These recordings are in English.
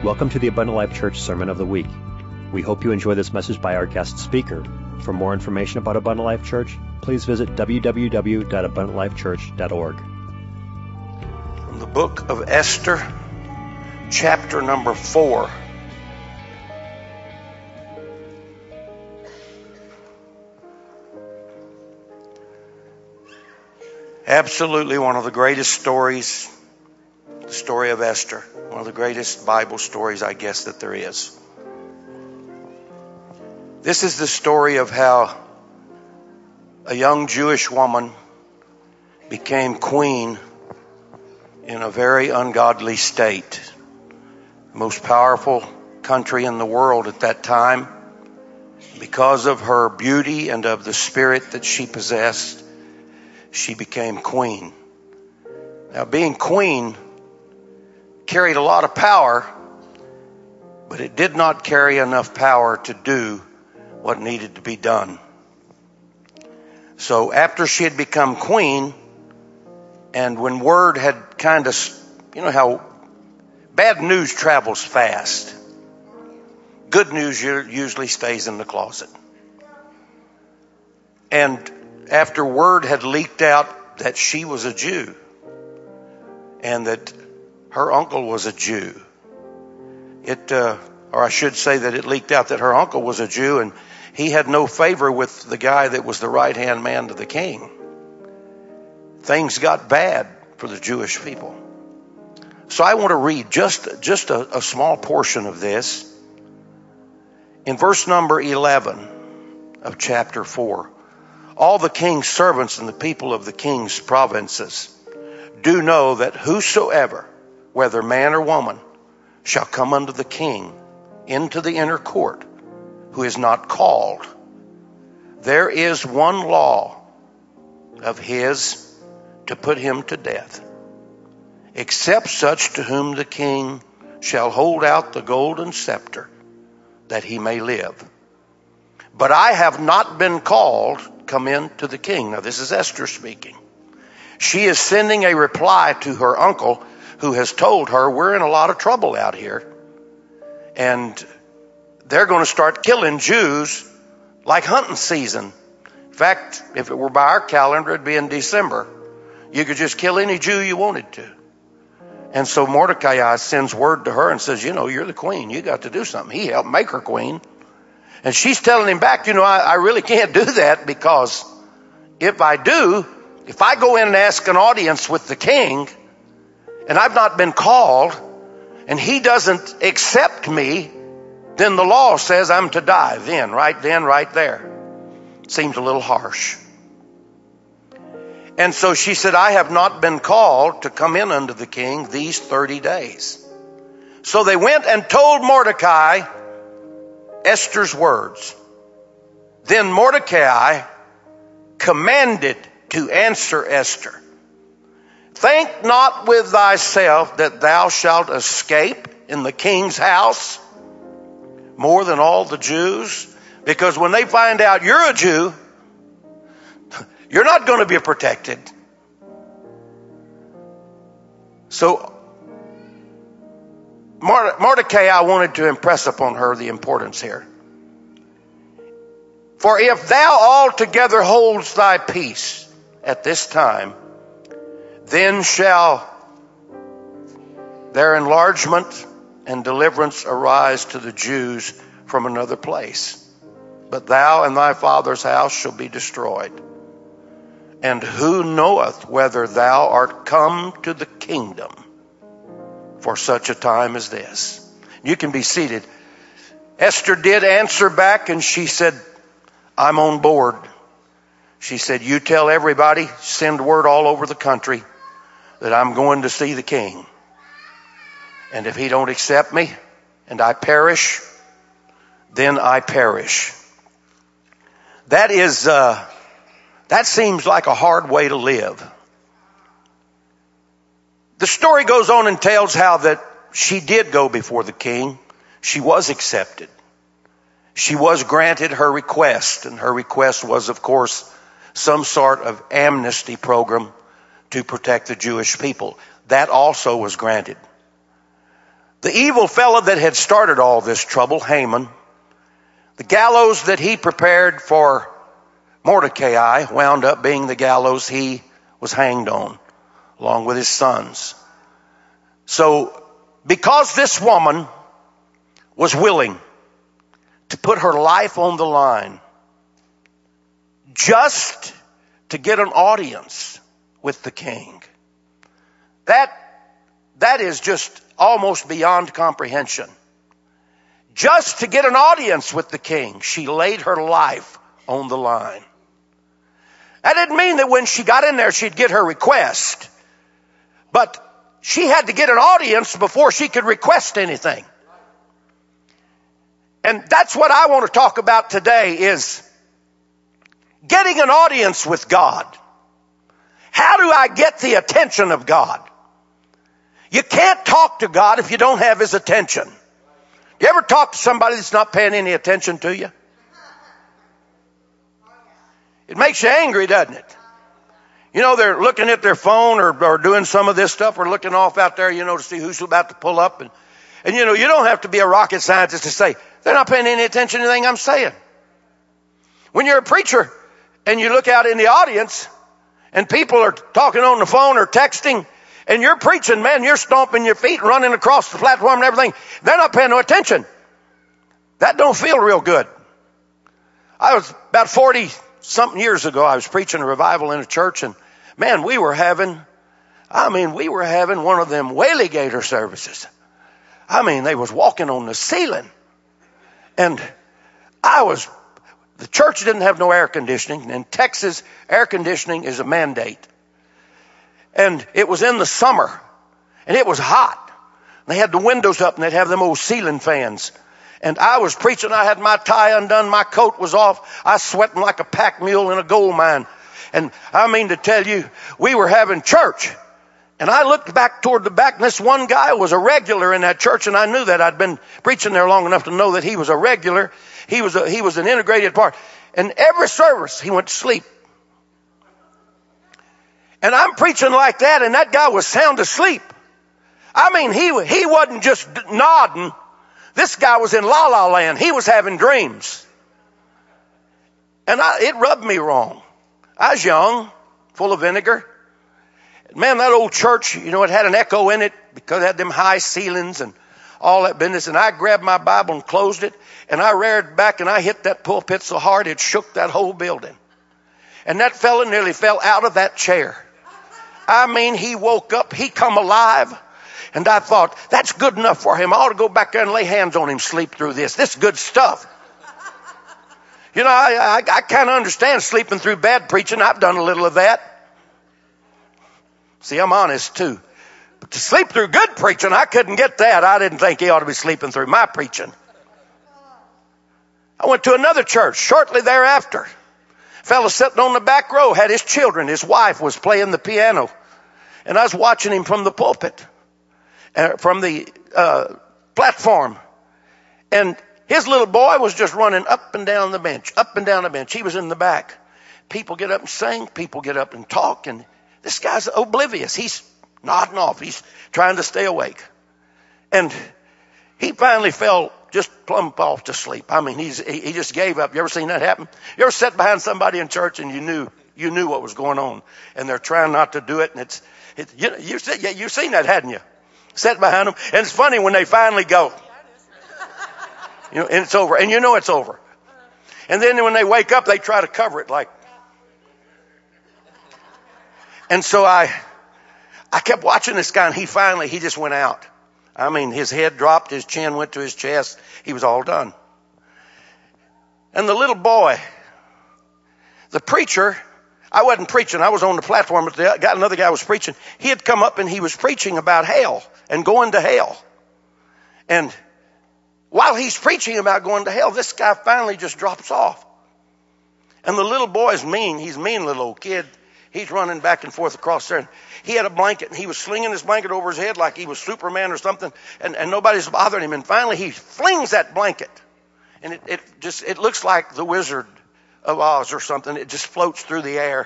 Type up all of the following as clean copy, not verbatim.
Welcome to the Abundant Life Church Sermon of the Week. We hope you enjoy this message by our guest speaker. For more information about Abundant Life Church, please visit www.abundantlifechurch.org. From the book of Esther, chapter number 4. Absolutely one of the greatest stories, the story of Esther. One of the greatest Bible stories, I guess, that there is. This is the story of how a young Jewish woman became queen in a very ungodly state. The most powerful country in the world at that time. Because of her beauty and of the spirit that she possessed, she became queen. Now, being queen carried a lot of power, but it did not carry enough power to do what needed to be done. So after she had become queen, and when word had kind of, you know how bad news travels fast. Good news usually stays in the closet. And after word had leaked out that she was a Jew and that her uncle was a Jew, or I should say that it leaked out that her uncle was a Jew and he had no favor with the guy that was the right-hand man to the king. Things got bad for the Jewish people. So I want to read just a small portion of this. In verse number 11 of chapter 4, all the king's servants and the people of the king's provinces do know that whosoever, whether man or woman, shall come unto the king into the inner court, who is not called, there is one law of his to put him to death, except such to whom the king shall hold out the golden scepter, that he may live. But I have not been called, come in to the king. Now this is Esther speaking. She is sending a reply to her uncle, who has told her, we're in a lot of trouble out here, and they're going to start killing Jews like hunting season. In fact, if it were by our calendar, it'd be in December. You could just kill any Jew you wanted to. And so Mordecai sends word to her and says, you know, you're the queen. You got to do something. He helped make her queen. And she's telling him back, you know, I really can't do that, because if I do, if I go in and ask an audience with the king and I've not been called and he doesn't accept me, then the law says I'm to die right there. Seems a little harsh. And so she said, I have not been called to come in unto the king these 30 days. So they went and told Mordecai Esther's words. Then Mordecai commanded to answer Esther, think not with thyself that thou shalt escape in the king's house more than all the Jews, because when they find out you're a Jew, you're not going to be protected. So Mordecai wanted to impress upon her the importance here. For if thou altogether holds thy peace at this time, then shall their enlargement and deliverance arise to the Jews from another place. But thou and thy father's house shall be destroyed. And who knoweth whether thou art come to the kingdom for such a time as this? You can be seated. Esther did answer back, and she said, I'm on board. She said, you tell everybody, send word all over the country that I'm going to see the king. And if he don't accept me and I perish, then I perish. That seems like a hard way to live. The story goes on and tells how that she did go before the king. She was accepted. She was granted her request, and her request was, of course, some sort of amnesty program to protect the Jewish people. That also was granted. The evil fellow that had started all this trouble, Haman, the gallows that he prepared for Mordecai wound up being the gallows he was hanged on, along with his sons. So, because this woman was willing to put her life on the line just to get an audience with the king, that is just almost beyond comprehension. Just to get an audience with the king, she laid her life on the line. That didn't mean that when she got in there, she'd get her request. But she had to get an audience before she could request anything. And that's what I want to talk about today, is getting an audience with God. How do I get the attention of God? You can't talk to God if you don't have His attention. You ever talk to somebody that's not paying any attention to you? It makes you angry, doesn't it? You know, they're looking at their phone or doing some of this stuff, or looking off out there, to see who's about to pull up. And you don't have to be a rocket scientist to say, they're not paying any attention to anything I'm saying. When you're a preacher and you look out in the audience and people are talking on the phone or texting, and you're preaching, man, you're stomping your feet, running across the platform and everything. They're not paying no attention. That don't feel real good. I was about 40-something years ago, I was preaching a revival in a church, and man, we were having one of them Whaley-Gator services. They was walking on the ceiling. And the church didn't have no air conditioning. In Texas, air conditioning is a mandate. And it was in the summer, and it was hot. They had the windows up, and they'd have them old ceiling fans. And I was preaching. I had my tie undone. My coat was off. I was sweating like a pack mule in a gold mine. And I mean to tell you, we were having church. And I looked back toward the back, and this one guy was a regular in that church, and I knew that. I'd been preaching there long enough to know that he was a regular. He was an integrated part. And every service, he went to sleep. And I'm preaching like that, and that guy was sound asleep. He wasn't just nodding. This guy was in la-la land. He was having dreams. And it rubbed me wrong. I was young, full of vinegar. Man, that old church, it had an echo in it because it had them high ceilings and all that business. And I grabbed my Bible and closed it, and I reared back, and I hit that pulpit so hard it shook that whole building. And that fella nearly fell out of that chair. He woke up, he come alive. And I thought, that's good enough for him. I ought to go back there and lay hands on him, sleep through this. This is good stuff. I kind of understand sleeping through bad preaching. I've done a little of that. See, I'm honest too. But to sleep through good preaching, I couldn't get that. I didn't think he ought to be sleeping through my preaching. I went to another church shortly thereafter. Fellow sitting on the back row had his children. His wife was playing the piano. And I was watching him from the pulpit, from the platform. And his little boy was just running up and down the bench, up and down the bench. He was in the back. People get up and sing. People get up and talk. And this guy's oblivious. He's nodding off. He's trying to stay awake. And he finally fell just plumb off to sleep. He just gave up. You ever seen that happen? You ever sat behind somebody in church and you knew what was going on, and they're trying not to do it, and you've seen that, hadn't you? Sat behind them, and it's funny when they finally go, and it's over, and it's over. And then when they wake up, they try to cover it like. And so I kept watching this guy, and he just went out. His head dropped, his chin went to his chest. He was all done. And the little boy, the preacher, I wasn't preaching. I was on the platform, but another guy was preaching. He had come up and he was preaching about hell and going to hell. And while he's preaching about going to hell, this guy finally just drops off. And the little boy's mean. He's a mean little old kid. He's running back and forth across there. And he had a blanket, and he was slinging his blanket over his head like he was Superman or something, and nobody's bothering him. And finally he flings that blanket, and it looks like the Wizard of Oz or something. It just floats through the air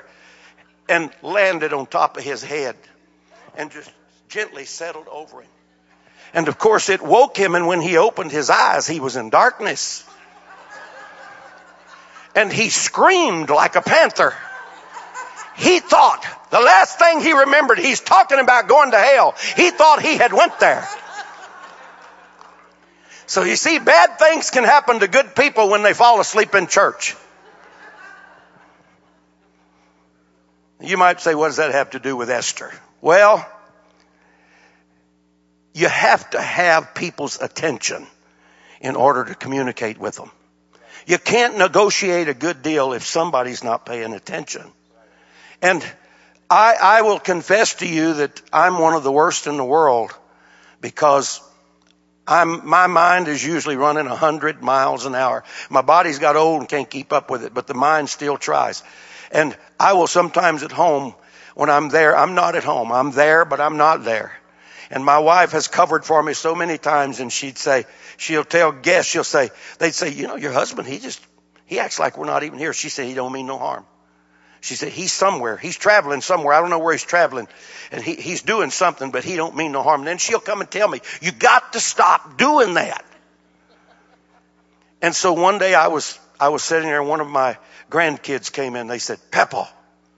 and landed on top of his head and just gently settled over him. And of course it woke him, and when he opened his eyes, he was in darkness. And he screamed like a panther. He thought, the last thing he remembered, he's talking about going to hell. He thought he had went there. So you see, bad things can happen to good people when they fall asleep in church. You might say, what does that have to do with Esther? Well, you have to have people's attention in order to communicate with them. You can't negotiate a good deal if somebody's not paying attention. And I will confess to you that I'm one of the worst in the world, because my mind is usually running 100 miles an hour. My body's got old and can't keep up with it, but the mind still tries. And I will sometimes at home, when I'm there, I'm not at home. I'm there, but I'm not there. And my wife has covered for me so many times, and she'll tell guests, they'd say, you know, your husband, he acts like we're not even here. She said, he don't mean no harm. She said, he's somewhere. He's traveling somewhere. I don't know where he's traveling. And he's doing something, but he don't mean no harm. And then she'll come and tell me, you got to stop doing that. And so one day I was sitting there, and one of my grandkids came in. They said, Peppa.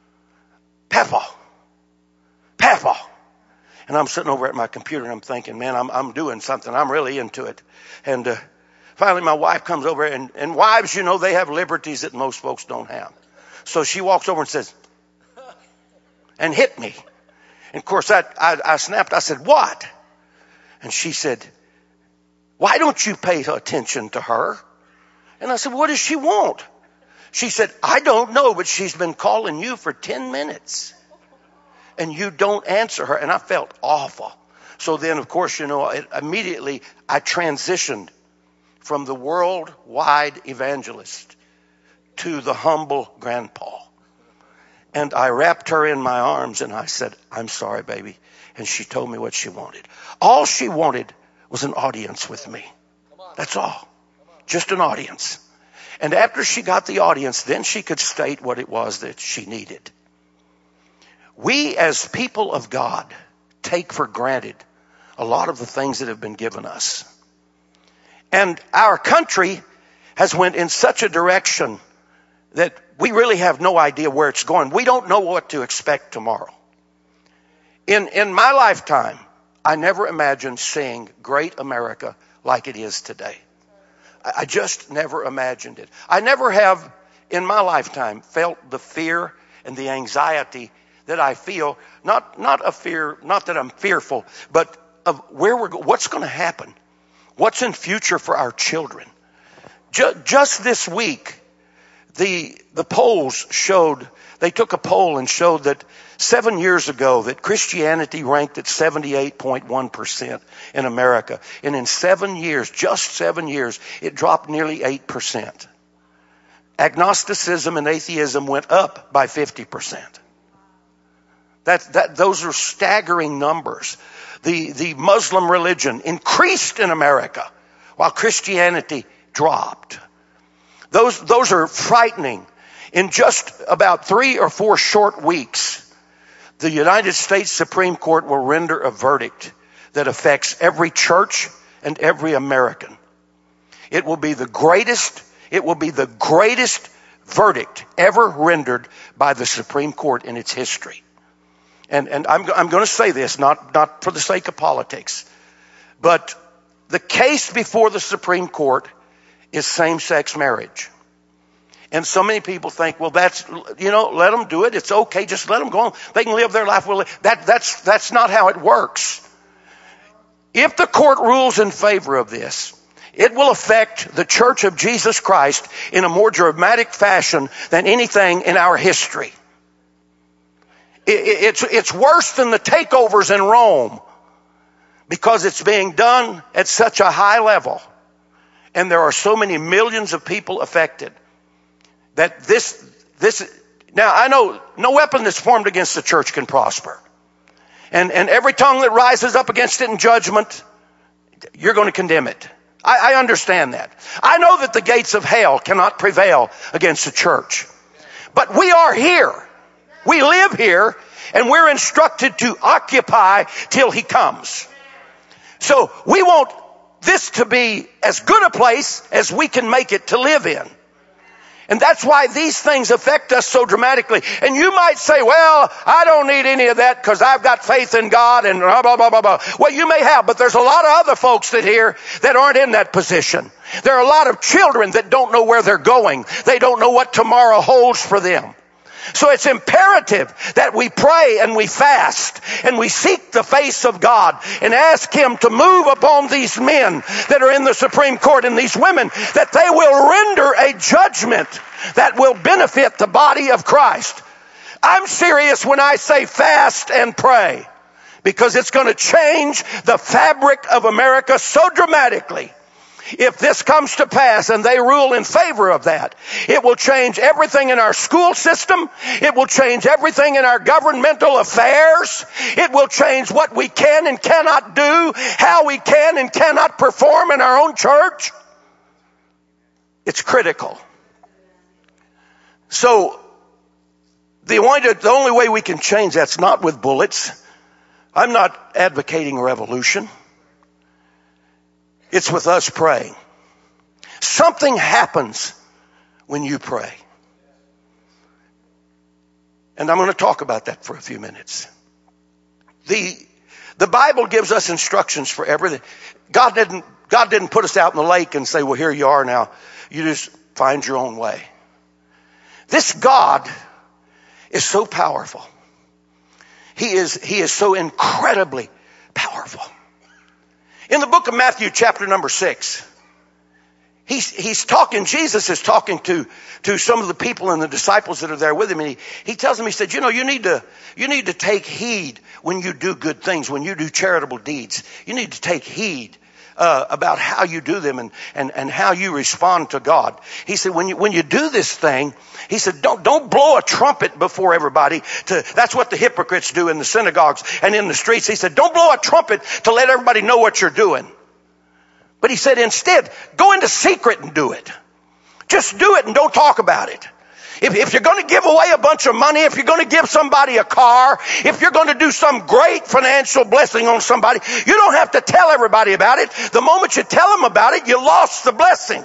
And I'm sitting over at my computer, and I'm thinking, man, I'm doing something. I'm really into it. And finally my wife comes over, and wives, you know, they have liberties that most folks don't have. So she walks over and says, and hit me. And of course I snapped. I said, what? And she said, why don't you pay attention to her? And I said, what does she want? She said, I don't know, but she's been calling you for 10 minutes. And you don't answer her. And I felt awful. So then, of course, you know, immediately I transitioned from the worldwide evangelist to the humble grandpa. And I wrapped her in my arms, and I said, I'm sorry, baby. And she told me what she wanted. All she wanted was an audience with me. That's all. Just an audience. And after she got the audience, then she could state what it was that she needed. We as people of God take for granted a lot of the things that have been given us. And our country has went in such a direction that we really have no idea where it's going. We don't know what to expect tomorrow. In my lifetime, I never imagined seeing great America like it is today. I just never imagined it. I never have in my lifetime felt the fear and the anxiety that I feel. Not a fear, not that I'm fearful, but of what's going to happen. What's in future for our children. Just this week, the polls showed, they took a poll and showed that 7 years ago that Christianity ranked at 78.1% in America. And in 7 years, just 7 years, it dropped nearly 8%. Agnosticism and atheism went up by 50%. Those are staggering numbers. The Muslim religion increased in America while Christianity dropped. Those are frightening. In just about 3 or 4 short weeks, the United States Supreme Court will render a verdict that affects every church and every American. It will be the greatest verdict ever rendered by the Supreme Court in its history. And I'm going to say this, not for the sake of politics, but the case before the Supreme Court is same-sex marriage. And so many people think, well, let them do it. It's okay. Just let them go on. They can live their life. That's not how it works. If the court rules in favor of this, it will affect the Church of Jesus Christ in a more dramatic fashion than anything in our history. It's worse than the takeovers in Rome because it's being done at such a high level. And there are so many millions of people affected that this, now I know no weapon that's formed against the church can prosper. And every tongue that rises up against it in judgment, you're going to condemn it. I understand that. I know that the gates of hell cannot prevail against the church. But we are here. We live here, and we're instructed to occupy till he comes. So we want this to be as good a place as we can make it to live in. And that's why these things affect us so dramatically. And you might say, well, I don't need any of that because I've got faith in God and blah, blah, blah, blah, blah. Well, you may have, but there's a lot of other folks that aren't in that position. There are a lot of children that don't know where they're going. They don't know what tomorrow holds for them. So it's imperative that we pray and we fast and we seek the face of God and ask Him to move upon these men that are in the Supreme Court and these women, that they will render a judgment that will benefit the body of Christ. I'm serious when I say fast and pray, because it's going to change the fabric of America so dramatically. If this comes to pass and they rule in favor of that, it will change everything in our school system. It will change everything in our governmental affairs. It will change what we can and cannot do, how we can and cannot perform in our own church. It's critical. So the only way we can change that's not with bullets. I'm not advocating revolution. It's with us praying. Something happens when you pray. And I'm going to talk about that for a few minutes. The Bible gives us instructions for everything. God didn't put us out in the lake and say, well, here you are now. You just find your own way. This God is so powerful. He is so incredibly powerful. In the book of Matthew, chapter number 6, he's talking, Jesus is talking to some of the people and the disciples that are there with him. And he tells them, he said, you need to take heed when you do good things, when you do charitable deeds. You need to take heed about how you do them and how you respond to God. He said, when you do this thing, he said, don't blow a trumpet before everybody. That's what the hypocrites do in the synagogues and in the streets. He said, don't blow a trumpet to let everybody know what you're doing. But he said, instead, go into secret and do it. Just do it and don't talk about it. If you're going to give away a bunch of money, if you're going to give somebody a car, if you're going to do some great financial blessing on somebody, you don't have to tell everybody about it. The moment you tell them about it, you lost the blessing.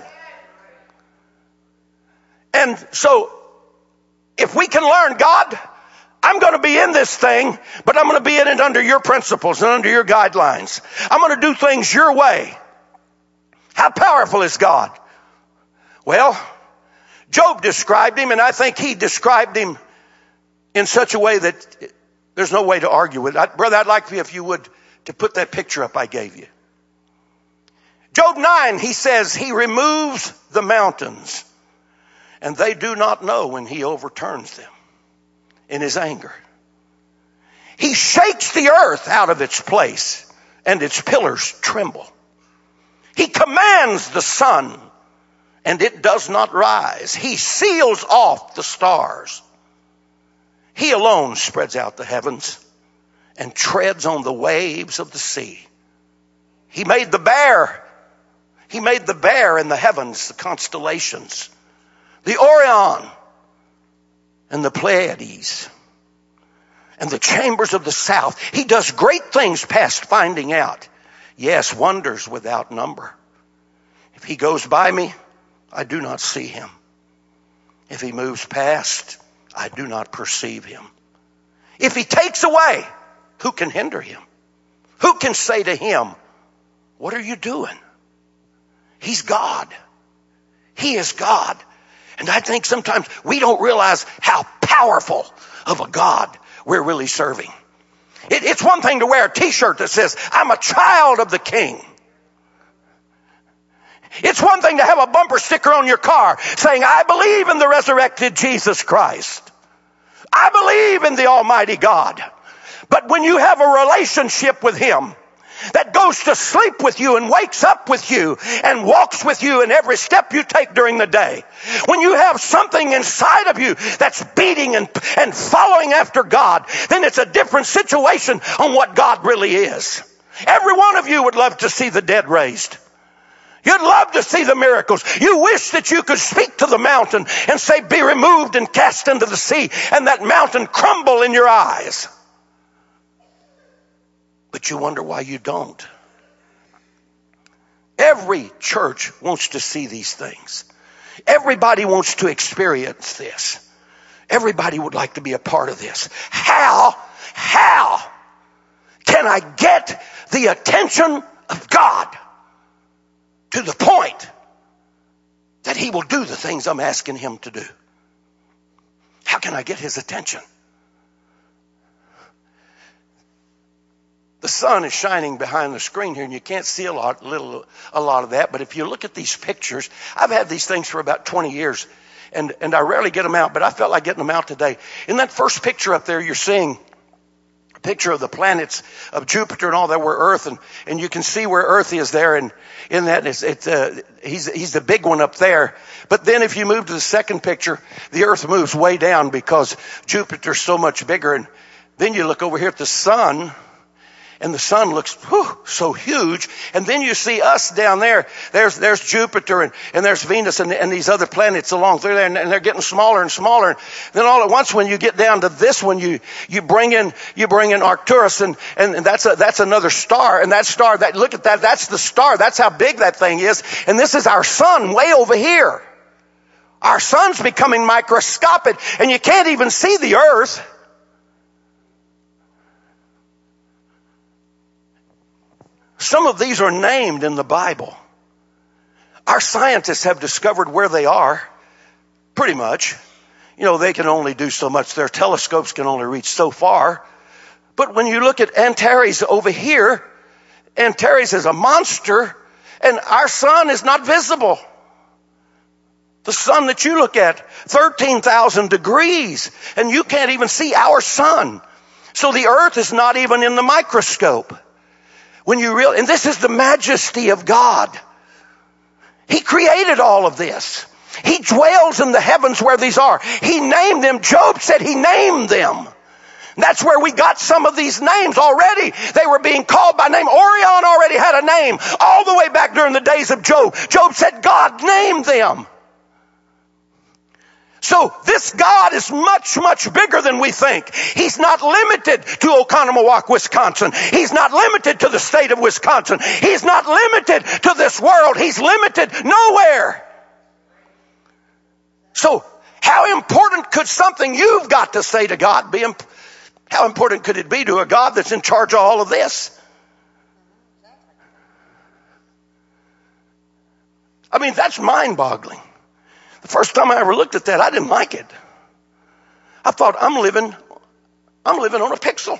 And so, if we can learn, God, I'm going to be in this thing, but I'm going to be in it under your principles and under your guidelines. I'm going to do things your way. How powerful is God? Well, Job described him, and I think he described him in such a way that there's no way to argue with it. Brother, I'd like for you, if you would, to put that picture up I gave you. Job 9, he says, he removes the mountains, and they do not know when he overturns them in his anger. He shakes the earth out of its place, and its pillars tremble. He commands the sun, and it does not rise. He seals off the stars. He alone spreads out the heavens and treads on the waves of the sea. He made the bear. He made the bear in the heavens, the constellations, the Orion and the Pleiades and the chambers of the south. He does great things past finding out. Yes, wonders without number. If he goes by me, I do not see him. If he moves past, I do not perceive him. If he takes away, who can hinder him? Who can say to him, what are you doing? He's God. He is God. And I think sometimes we don't realize how powerful of a God we're really serving. It's one thing to wear a t-shirt that says, I'm a child of the King. It's one thing to have a bumper sticker on your car saying, I believe in the resurrected Jesus Christ. I believe in the Almighty God. But when you have a relationship with Him that goes to sleep with you and wakes up with you and walks with you in every step you take during the day, when you have something inside of you that's beating and following after God, then it's a different situation on what God really is. Every one of you would love to see the dead raised. You'd love to see the miracles. You wish that you could speak to the mountain and say, be removed and cast into the sea, and that mountain crumble in your eyes. But you wonder why you don't. Every church wants to see these things. Everybody wants to experience this. Everybody would like to be a part of this. How can I get the attention of God to the point that He will do the things I'm asking Him to do? How can I get His attention? The sun is shining behind the screen here, and you can't see a lot of that. But if you look at these pictures, I've had these things for about 20 years, and I rarely get them out, but I felt like getting them out today. In that first picture up there, you're seeing a picture of the planets of Jupiter and all that, where Earth, and you can see where Earth is there, and in that he's the big one up there. But then if you move to the second picture, the Earth moves way down because Jupiter's so much bigger. And then you look over here at the sun, and the sun looks so huge. And then you see us down there. There's Jupiter and there's Venus and these other planets along through there, and they're getting smaller and smaller. And then all at once, when you get down to this one, you bring in Arcturus, and that's another star. And that star, look at that, that's the star. That's how big that thing is. And this is our sun way over here. Our sun's becoming microscopic, and you can't even see the Earth. Some of these are named in the Bible. Our scientists have discovered where they are, pretty much. You know, they can only do so much. Their telescopes can only reach so far. But when you look at Antares over here, Antares is a monster, and our sun is not visible. The sun that you look at, 13,000 degrees, and you can't even see our sun. So the Earth is not even in the microscope. And this is the majesty of God. He created all of this. He dwells in the heavens where these are. He named them. Job said He named them. That's where we got some of these names already. They were being called by name. Orion already had a name all the way back during the days of Job. Job said God named them. So this God is much, much bigger than we think. He's not limited to Oconomowoc, Wisconsin. He's not limited to the state of Wisconsin. He's not limited to this world. He's limited nowhere. So how important could something you've got to say to God be? How important could it be to a God that's in charge of all of this? I mean, that's mind-boggling. The first time I ever looked at that, I didn't like it. I thought, I'm living on a pixel.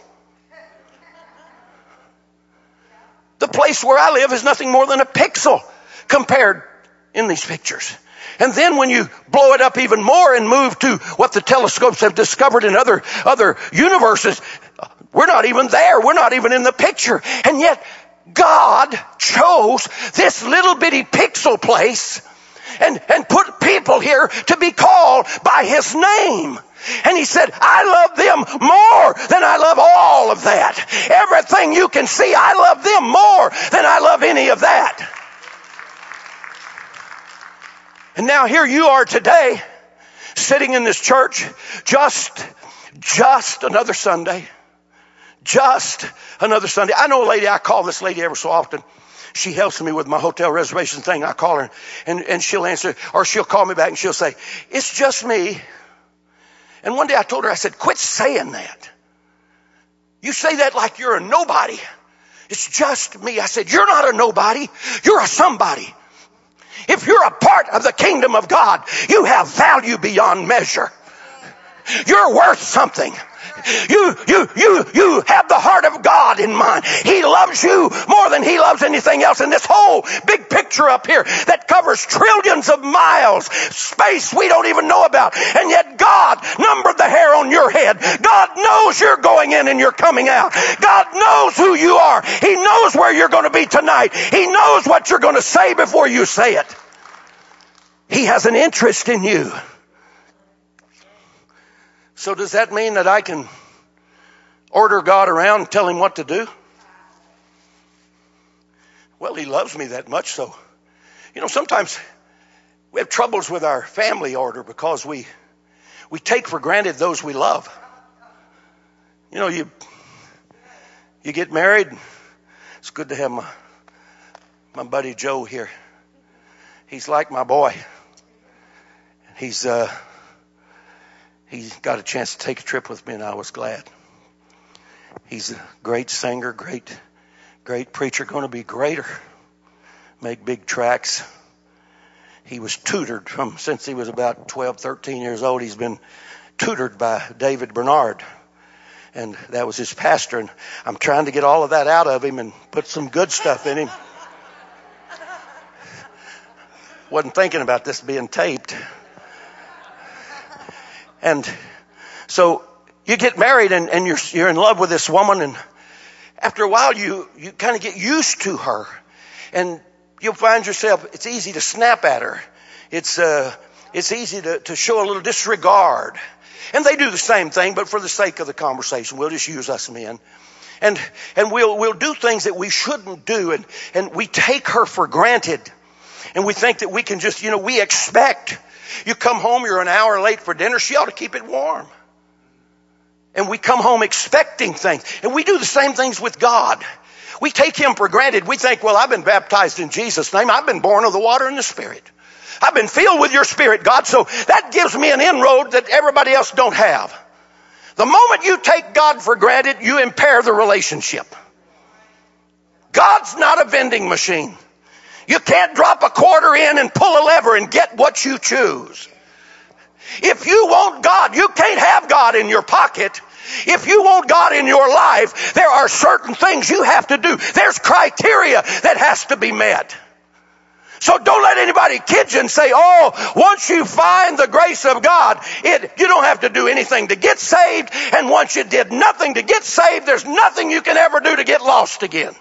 The place where I live is nothing more than a pixel compared in these pictures. And then when you blow it up even more and move to what the telescopes have discovered in other universes, we're not even there. We're not even in the picture. And yet God chose this little bitty pixel place and put people here to be called by His name. And He said, I love them more than I love all of that. Everything you can see, I love them more than I love any of that. And now here you are today, sitting in this church, just another Sunday. Just another Sunday. I know a lady, I call this lady ever so often. She helps me with my hotel reservation thing. I call her and she'll answer, or she'll call me back and she'll say, it's just me. And one day I told her, I said, quit saying that. You say that like you're a nobody. It's just me. I said, you're not a nobody. You're a somebody. If you're a part of the kingdom of God, you have value beyond measure. You're worth something. You have the heart of God in mind. He loves you more than He loves anything else. And this whole big picture up here that covers trillions of miles, space we don't even know about. And yet God numbered the hair on your head. God knows you're going in and you're coming out. God knows who you are. He knows where you're going to be tonight. He knows what you're going to say before you say it. He has an interest in you. So does that mean that I can order God around and tell Him what to do? Well, He loves me that much, so, sometimes we have troubles with our family order because we take for granted those we love. You get married. It's good to have My buddy Joe here, he's like my boy. He got a chance to take a trip with me, and I was glad. He's a great singer, great preacher, going to be greater, make big tracks. He was tutored since he was about 12, 13 years old. He's been tutored by David Bernard, and that was his pastor. And I'm trying to get all of that out of him and put some good stuff in him. Wasn't thinking about this being taped. And so you get married and you're in love with this woman, and after a while you kind of get used to her, and you'll find yourself, it's easy to snap at her. It's easy to show a little disregard. And they do the same thing, but for the sake of the conversation, we'll just use us men. And we'll do things that we shouldn't do, and we take her for granted. And we think that we can just, we expect. You come home, you're an hour late for dinner, she ought to keep it warm. And we come home expecting things. And we do the same things with God. We take Him for granted. We think, well, I've been baptized in Jesus' name. I've been born of the water and the Spirit. I've been filled with your Spirit, God. So that gives me an inroad that everybody else don't have. The moment you take God for granted, you impair the relationship. God's not a vending machine. You can't drop a quarter in and pull a lever and get what you choose. If you want God, you can't have God in your pocket. If you want God in your life, there are certain things you have to do. There's criteria that has to be met. So don't let anybody kid you and say, once you find the grace of God, you don't have to do anything to get saved. And once you did nothing to get saved, there's nothing you can ever do to get lost again.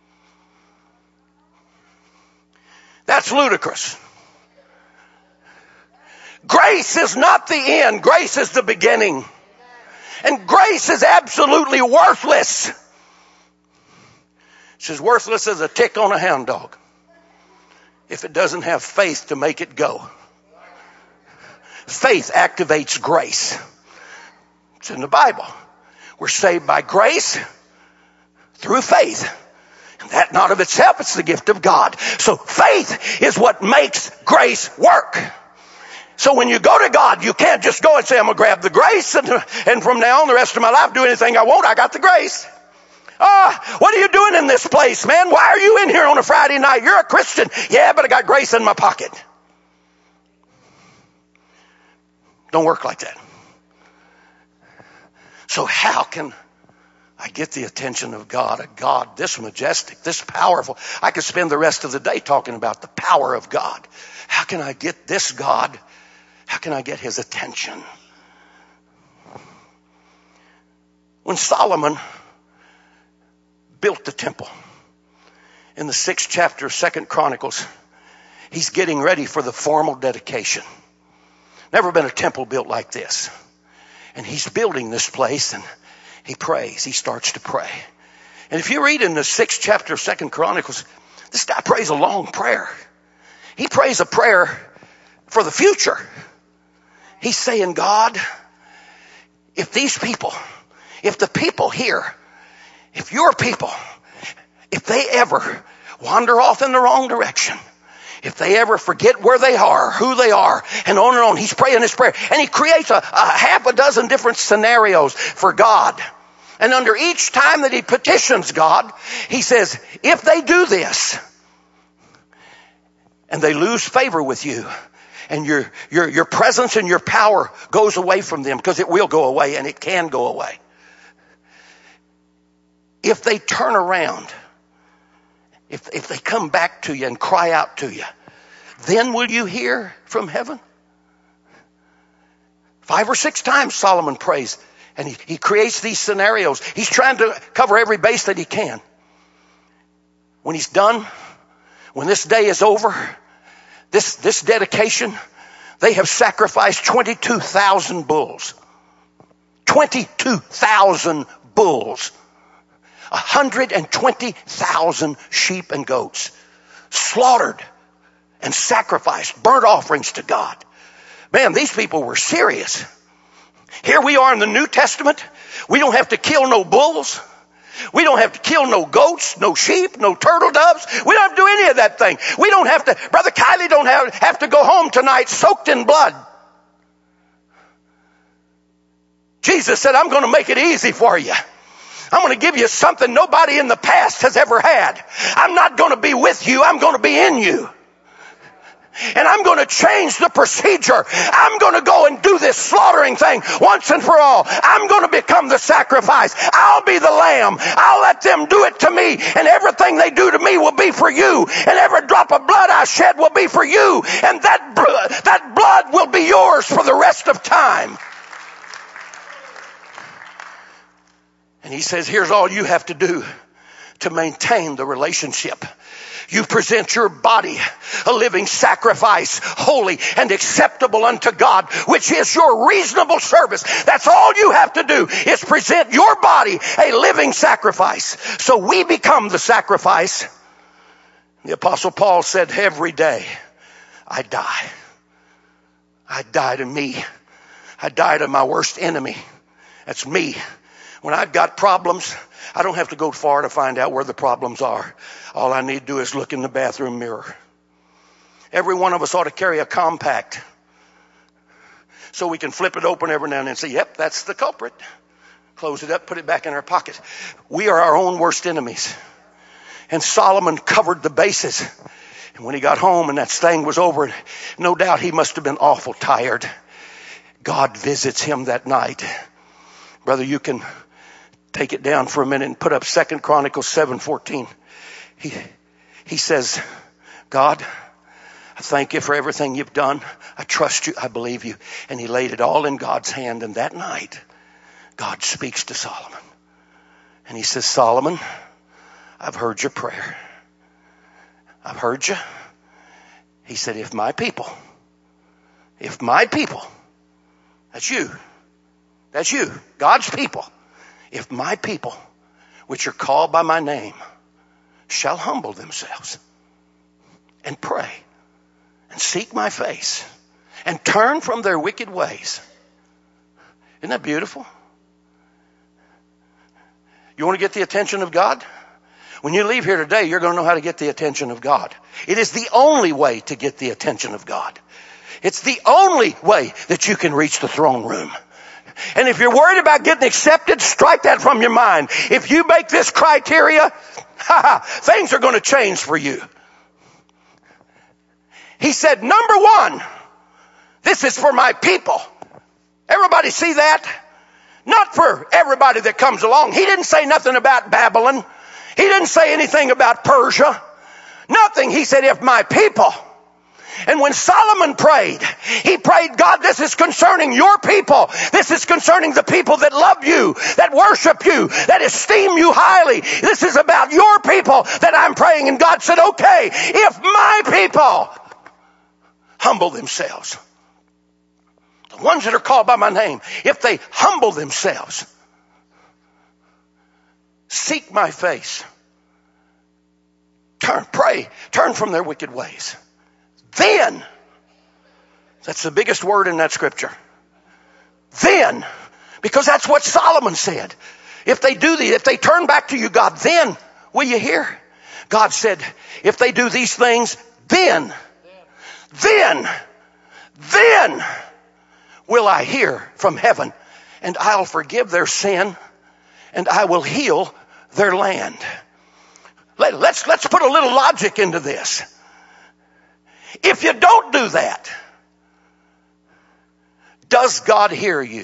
That's ludicrous. Grace is not the end. Grace is the beginning. And grace is absolutely worthless. It's as worthless as a tick on a hound dog if it doesn't have faith to make it go. Faith activates grace. It's in the Bible. We're saved by grace through faith. And that not of itself, it's the gift of God. So faith is what makes grace work. So when you go to God, you can't just go and say, I'm going to grab the grace and from now on the rest of my life do anything I want. I got the grace. What are you doing in this place, man? Why are you in here on a Friday night? You're a Christian. Yeah, but I got grace in my pocket. Don't work like that. So how can I get the attention of God, a God this majestic, this powerful? I could spend the rest of the day talking about the power of God. How can I get this God? How can I get His attention? When Solomon built the temple in the 6th chapter of 2 Chronicles, he's getting ready for the formal dedication. Never been a temple built like this. And he's building this place, and he prays. He starts to pray. And if you read in the 6th chapter of 2 Chronicles, this guy prays a long prayer. He prays a prayer for the future. He's saying, God, if these people, if the people here, if your people, if they ever wander off in the wrong direction, if they ever forget where they are, who they are, and on, he's praying this prayer. And he creates a half a dozen different scenarios for God. And under each time that he petitions God, he says, if they do this, and they lose favor with you, and your presence and your power goes away from them, because it will go away and it can go away. If they turn around, if they come back to you and cry out to you, then will you hear from heaven? 5 or 6 times Solomon prays, and he creates these scenarios. He's trying to cover every base that he can. When he's done, when this day is over, this dedication, they have sacrificed 22,000 bulls. 22,000 bulls. 120,000 sheep and goats slaughtered and sacrificed, burnt offerings to God. Man, these people were serious. Here we are in the New Testament. We don't have to kill no bulls. We don't have to kill no goats, no sheep, no turtle doves. We don't have to do any of that thing. We don't have to, Brother Kiley don't have to go home tonight soaked in blood. Jesus said, I'm going to make it easy for you. I'm going to give you something nobody in the past has ever had. I'm not going to be with you. I'm going to be in you. And I'm going to change the procedure. I'm going to go and do this slaughtering thing once and for all. I'm going to become the sacrifice. I'll be the lamb. I'll let them do it to me. And everything they do to me will be for you. And every drop of blood I shed will be for you. And that blood will be yours for the rest of time. And he says, here's all you have to do to maintain the relationship. You present your body a living sacrifice, holy and acceptable unto God, which is your reasonable service. That's all you have to do, is present your body a living sacrifice. So we become the sacrifice. The Apostle Paul said, every day I die. I die to me. I die to my worst enemy. That's me. When I've got problems, I don't have to go far to find out where the problems are. All I need to do is look in the bathroom mirror. Every one of us ought to carry a compact so we can flip it open every now and then and say, yep, that's the culprit. Close it up, put it back in our pocket. We are our own worst enemies. And Solomon covered the bases. And when he got home and that thing was over, no doubt he must have been awful tired. God visits him that night. Brother, you can take it down for a minute and put up 2 Chronicles 7:14. He says, God, I thank you for everything you've done. I trust you. I believe you. And he laid it all in God's hand. And that night, God speaks to Solomon. And he says, Solomon, I've heard your prayer. I've heard you. He said, if my people, that's you, God's people, if my people, which are called by my name, shall humble themselves and pray and seek my face and turn from their wicked ways. Isn't that beautiful? You want to get the attention of God? When you leave here today, you're going to know how to get the attention of God. It is the only way to get the attention of God. It's the only way that you can reach the throne room. And if you're worried about getting accepted, strike that from your mind. If you make this criteria, things are going to change for you. He said, number one, this is for my people. Everybody see that? Not for everybody that comes along. He didn't say nothing about Babylon. He didn't say anything about Persia. Nothing. He said, if my people. And when Solomon prayed, he prayed, God, this is concerning your people. This is concerning the people that love you, that worship you, that esteem you highly. This is about your people that I'm praying. And God said, okay, if my people humble themselves, the ones that are called by my name, if they humble themselves, seek my face, turn from their wicked ways. Then, that's the biggest word in that scripture. Then, because that's what Solomon said. If they turn back to you, God, then will you hear? God said, if they do these things, then will I hear from heaven, and I'll forgive their sin, and I will heal their land. Let's put a little logic into this. If you don't do that, does God hear you?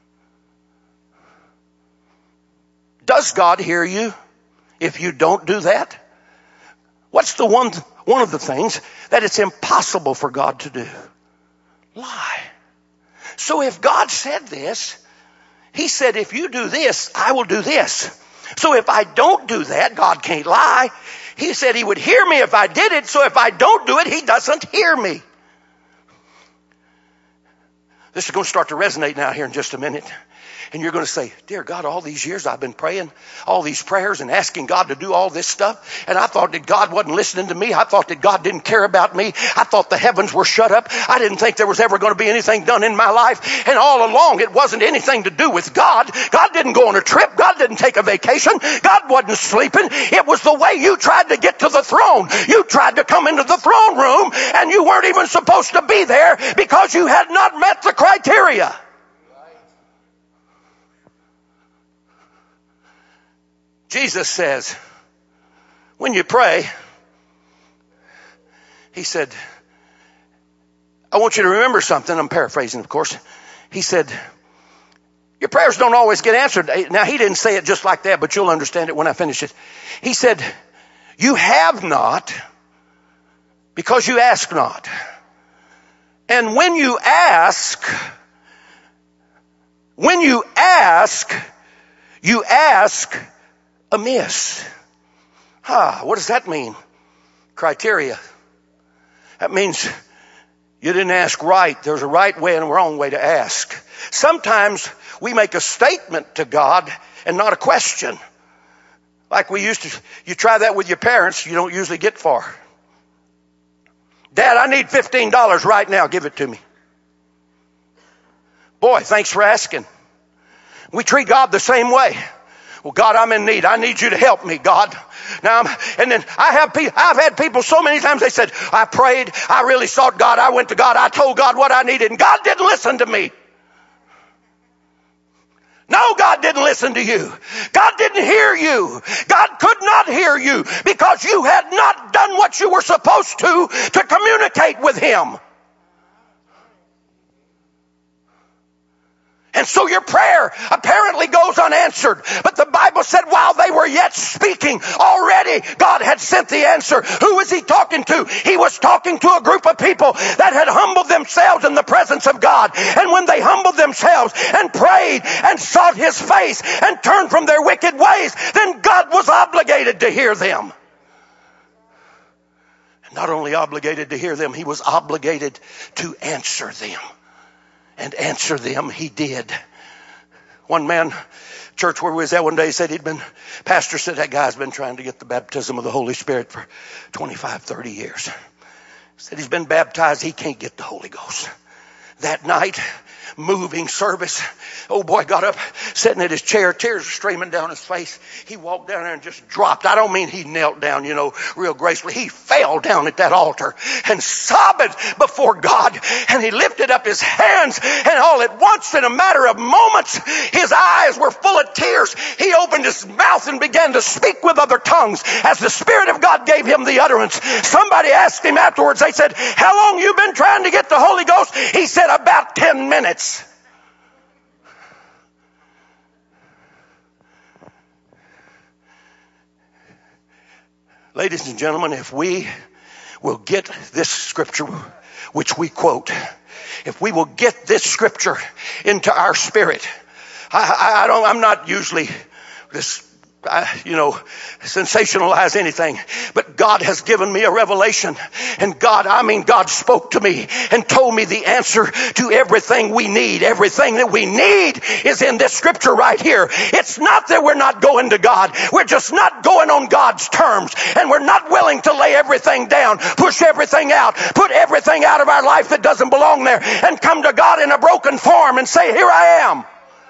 Does God hear you if you don't do that? What's the one of the things that it's impossible for God to do? Lie. So if God said this, he said, if you do this, I will do this. So if I don't do that, God can't lie. He said he would hear me if I did it. So if I don't do it, he doesn't hear me. This is going to start to resonate now here in just a minute. And you're going to say, dear God, all these years I've been praying all these prayers and asking God to do all this stuff. And I thought that God wasn't listening to me. I thought that God didn't care about me. I thought the heavens were shut up. I didn't think there was ever going to be anything done in my life. And all along, it wasn't anything to do with God. God didn't go on a trip. God didn't take a vacation. God wasn't sleeping. It was the way you tried to get to the throne. You tried to come into the throne room, and you weren't even supposed to be there because you had not met the criteria. Jesus says, when you pray, he said, I want you to remember something. I'm paraphrasing, of course. He said, your prayers don't always get answered. Now, he didn't say it just like that, but you'll understand it when I finish it. He said, you have not because you ask not. And when you ask, you ask amiss. What does that mean? Criteria. That means you didn't ask right. There's a right way and a wrong way to ask. Sometimes we make a statement to God and not a question. Like we used to, you try that with your parents, you don't usually get far. Dad, I need $15 right now. Give it to me. Boy, thanks for asking. We treat God the same way. Well, God, I'm in need. I need you to help me, God. And then I've had people so many times they said, I prayed, I really sought God, I went to God, I told God what I needed, and God didn't listen to me. No, God didn't listen to you. God didn't hear you. God could not hear you because you had not done what you were supposed to communicate with Him. And so your prayer apparently goes unanswered. But the Bible said while they were yet speaking, already God had sent the answer. Who was He talking to? He was talking to a group of people that had humbled themselves in the presence of God. And when they humbled themselves and prayed and sought His face and turned from their wicked ways, then God was obligated to hear them. And not only obligated to hear them, He was obligated to answer them. And answer them He did. One man, church where we was at one day, said pastor said that guy's been trying to get the baptism of the Holy Spirit for 25, 30 years. He said he's been baptized, he can't get the Holy Ghost. That night, moving service, old boy got up, sitting at his chair, tears streaming down his face. He walked down there and just dropped. I don't mean he knelt down, real gracefully. He fell down at that altar and sobbed before God. And he lifted up his hands, and all at once, in a matter of moments, his eyes were full of tears. He opened his mouth and began to speak with other tongues as the Spirit of God gave him the utterance. Somebody asked him afterwards, they said, how long you been trying to get the Holy Ghost? He said, about 10 minutes. Ladies and gentlemen, if we will get this scripture, which we quote, if we will get this scripture into our spirit, I'm not usually sensationalize anything, but God has given me a revelation, and God spoke to me and told me the answer to everything we need. Everything that we need is in this scripture right here. It's not that we're not going to God. We're just not going on God's terms, and we're not willing to lay everything down, push everything out, put everything out of our life that doesn't belong there, and come to God in a broken form and say, here I am.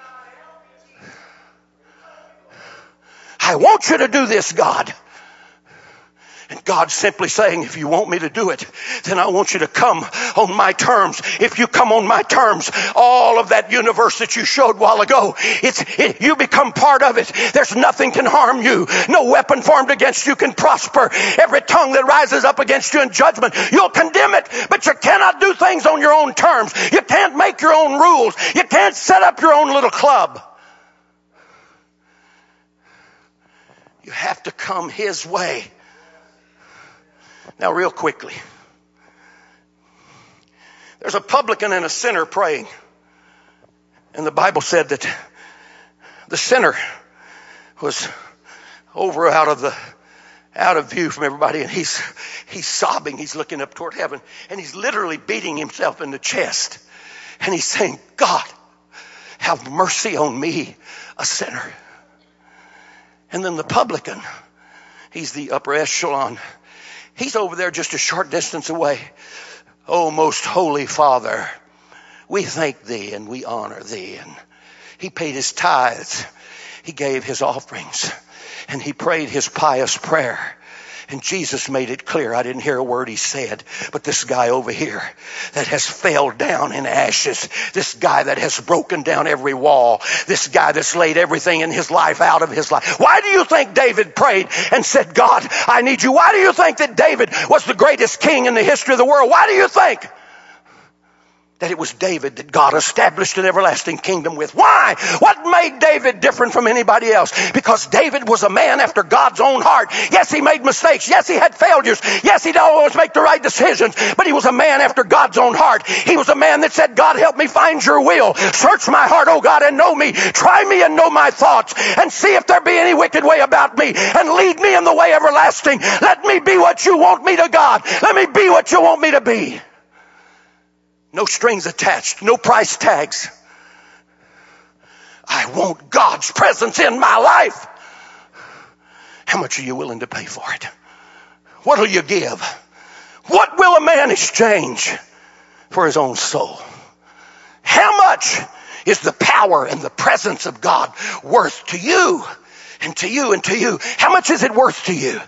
I want you to do this, God. And God's simply saying, if you want me to do it, then I want you to come on my terms. If you come on my terms, all of that universe that you showed a while ago, you become part of it. There's nothing can harm you. No weapon formed against you can prosper. Every tongue that rises up against you in judgment, you'll condemn it. But you cannot do things on your own terms. You can't make your own rules. You can't set up your own little club. You have to come His way. Now, real quickly, there's a publican and a sinner praying. And the Bible said that the sinner was over out of view from everybody, and he's sobbing. He's looking up toward heaven, and he's literally beating himself in the chest. And he's saying, God, have mercy on me, a sinner. And then the publican, he's the upper echelon. He's over there just a short distance away. Oh, most holy Father, we thank thee and we honor thee. And he paid his tithes. He gave his offerings. And he prayed his pious prayer. And Jesus made it clear. I didn't hear a word he said. But this guy over here that has fell down in ashes. This guy that has broken down every wall. This guy that's laid everything in his life out of his life. Why do you think David prayed and said, God, I need you? Why do you think that David was the greatest king in the history of the world? Why do you think that it was David that God established an everlasting kingdom with? Why? What made David different from anybody else? Because David was a man after God's own heart. Yes, he made mistakes. Yes, he had failures. Yes, he didn't always make the right decisions. But he was a man after God's own heart. He was a man that said, God, help me find your will. Search my heart, oh God, and know me. Try me and know my thoughts. And see if there be any wicked way about me. And lead me in the way everlasting. Let me be what you want me to, God. Let me be what you want me to be. No strings attached, no price tags. I want God's presence in my life. How much are you willing to pay for it? What will you give? What will a man exchange for his own soul? How much is the power and the presence of God worth to you and to you and to you? How much is it worth to you?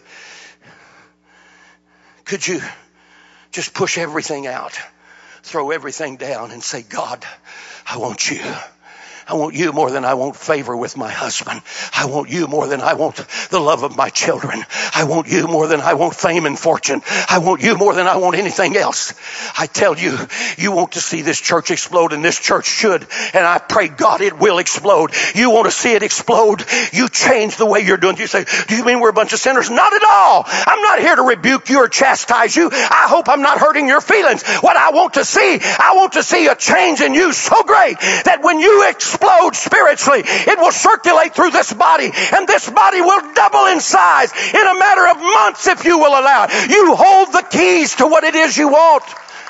Could you just push everything out? Throw everything down and say, God, I want you. I want you more than I want favor with my husband. I want you more than I want the love of my children. I want you more than I want fame and fortune. I want you more than I want anything else. I tell you, you want to see this church explode, and this church should. And I pray, God, it will explode. You want to see it explode? You change the way you're doing. You say, do you mean we're a bunch of sinners? Not at all. I'm not here to rebuke you or chastise you. I hope I'm not hurting your feelings. What I want to see a change in you so great that when you explode spiritually, it will circulate through this body, and this body will double in size in a matter of months if you will allow it. You hold the keys to what it is you want.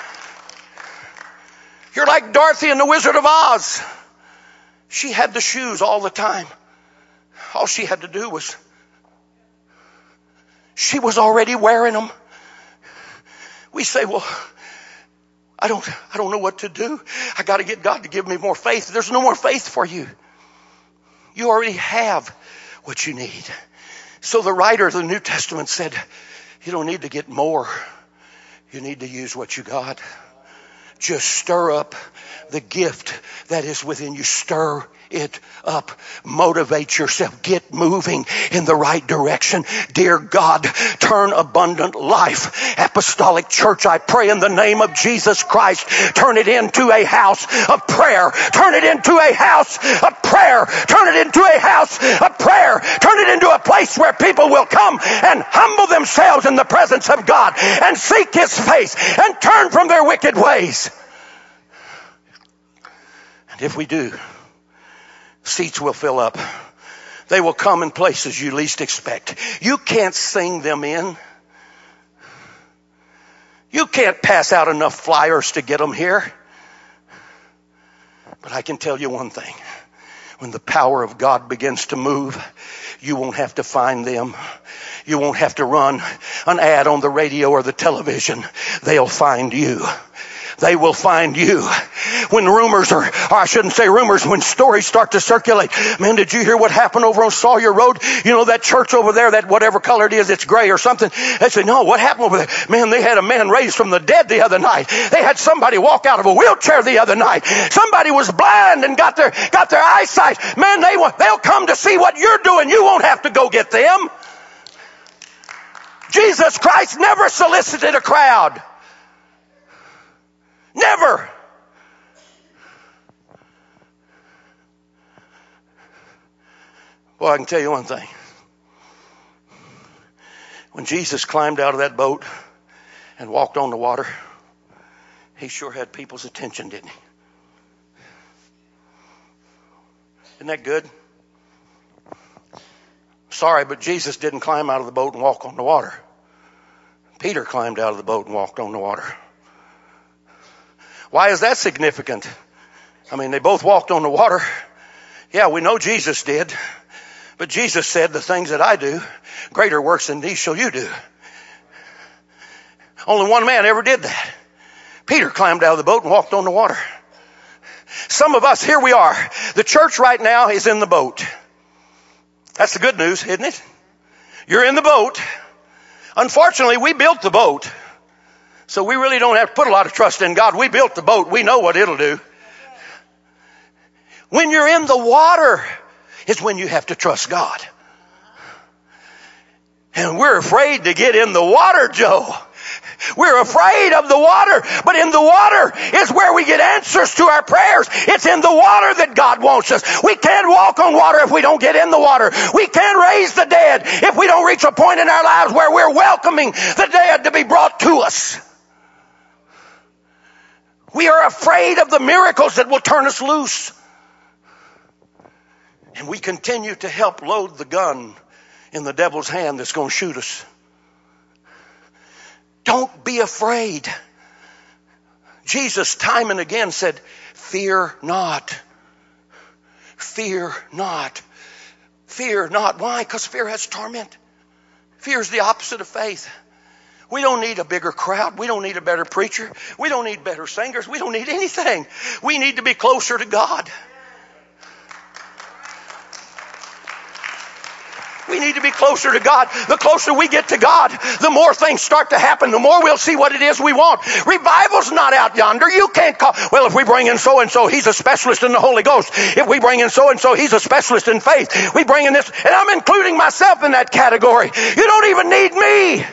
You're like Dorothy in the Wizard of Oz. She had the shoes all the time. All she had to do was, she was already wearing them. We say, well, I don't know what to do. I got to get God to give me more faith. There's no more faith for you. You already have what you need. So the writer of the New Testament said, you don't need to get more. You need to use what you got. Just stir up the gift that is within you. Stir it up. Motivate yourself. Get moving in the right direction. Dear God, turn Abundant Life Apostolic Church, I pray in the name of Jesus Christ, turn it into a house of prayer. Turn it into a house of prayer. Turn it into a house of prayer. Turn it into a place where people will come and humble themselves in the presence of God and seek His face and turn from their wicked ways. And if we do, seats will fill up. They will come in places you least expect. You can't sing them in. You can't pass out enough flyers to get them here. But I can tell you one thing. When the power of God begins to move, you won't have to find them. You won't have to run an ad on the radio or the television. They'll find you. They will find you. When rumors or I shouldn't say rumors, when stories start to circulate. Man, did you hear what happened over on Sawyer Road? You know that church over there, that whatever color it is, it's gray or something. They say, no, what happened over there? Man, they had a man raised from the dead the other night. They had somebody walk out of a wheelchair the other night. Somebody was blind and got their eyesight. Man, they'll come to see what you're doing. You won't have to go get them. Jesus Christ never solicited a crowd. Never. Well, I can tell you one thing. When Jesus climbed out of that boat and walked on the water, He sure had people's attention, didn't He? Isn't that good? Sorry, but Jesus didn't climb out of the boat and walk on the water. Peter climbed out of the boat and walked on the water. Why is that significant? I mean, they both walked on the water. Yeah, we know Jesus did. But Jesus said, the things that I do, greater works than these shall you do. Only one man ever did that. Peter climbed out of the boat and walked on the water. Some of us, here we are. The church right now is in the boat. That's the good news, isn't it? You're in the boat. Unfortunately, we built the boat. So we really don't have to put a lot of trust in God. We built the boat. We know what it'll do. When you're in the water is when you have to trust God. And we're afraid to get in the water, Joe. We're afraid of the water, but in the water is where we get answers to our prayers. It's in the water that God wants us. We can't walk on water if we don't get in the water. We can't raise the dead if we don't reach a point in our lives where we're welcoming the dead to be brought to us. We are afraid of the miracles that will turn us loose. And we continue to help load the gun in the devil's hand that's going to shoot us. Don't be afraid. Jesus time and again said, fear not. Fear not. Fear not. Why? Because fear has torment. Fear is the opposite of faith. We don't need a bigger crowd. We don't need a better preacher. We don't need better singers. We don't need anything. We need to be closer to God. We need to be closer to God. The closer we get to God, the more things start to happen. The more we'll see what it is we want. Revival's not out yonder. You can't call, well, if we bring in so-and-so, he's a specialist in the Holy Ghost. If we bring in so-and-so, he's a specialist in faith. We bring in this, and I'm including myself in that category. You don't even need me.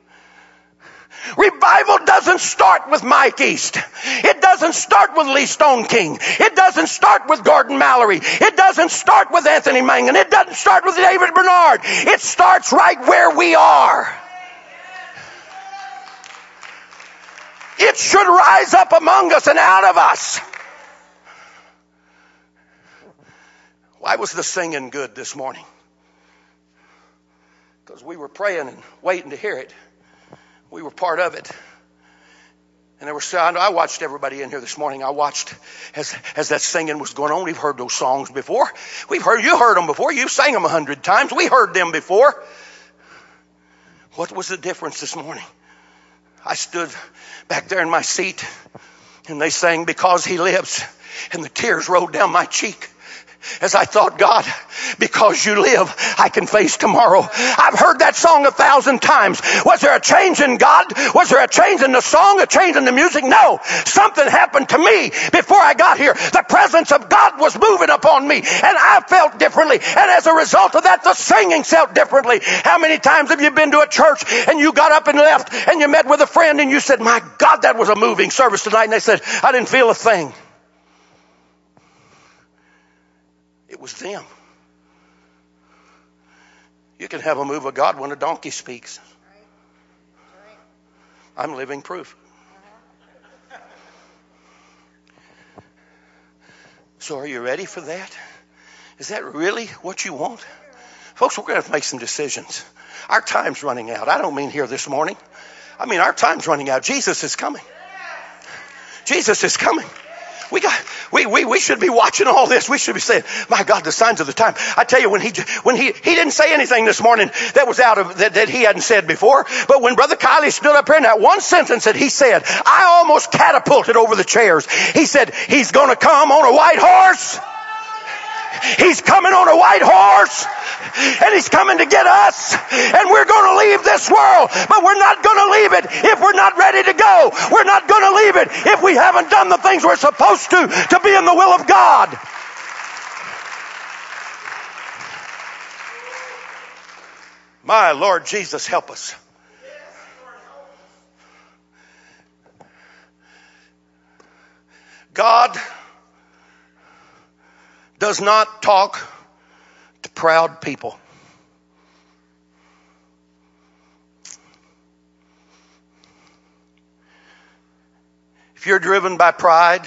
Revival doesn't start with Mike East. It doesn't start with Lee Stone King. It doesn't start with Gordon Mallory. It doesn't start with Anthony Mangun. It doesn't start with David Bernard. It starts right where we are. It should rise up among us and out of us. Why was the singing good this morning? Because we were praying and waiting to hear it. We were part of it. And there was, I watched everybody in here this morning. I watched as that singing was going on. We've heard those songs before. You heard them before. You sang them 100 times. We heard them before. What was the difference this morning? I stood back there in my seat and they sang Because He Lives, and the tears rolled down my cheek. As I thought, God, because you live, I can face tomorrow. I've heard that song 1,000 times. Was there a change in God? Was there a change in the song? A change in the music? No. Something happened to me before I got here. The presence of God was moving upon me, and I felt differently. And as a result of that, the singing felt differently. How many times have you been to a church and you got up and left and you met with a friend and you said, my God, that was a moving service tonight. And they said, I didn't feel a thing. It was them. You can have a move of God when a donkey speaks. I'm living proof. So are you ready for that? Is that really what you want? Folks, we're going to have to make some decisions. Our time's running out. I don't mean here this morning. I mean our time's running out. Jesus is coming. Jesus is coming. We should be watching all this. We should be saying, my God, the signs of the time. I tell you, when he didn't say anything this morning that was out of that he hadn't said before. But when Brother Kiley stood up here and that one sentence that he said, I almost catapulted over the chairs. He said, he's going to come on a white horse. He's coming on a white horse, and he's coming to get us, and we're going to leave this world, but we're not going to leave it if we're not ready to go. We're not going to leave it if we haven't done the things we're supposed to be in the will of God. My Lord Jesus, help us. God does not talk to proud people. If you're driven by pride,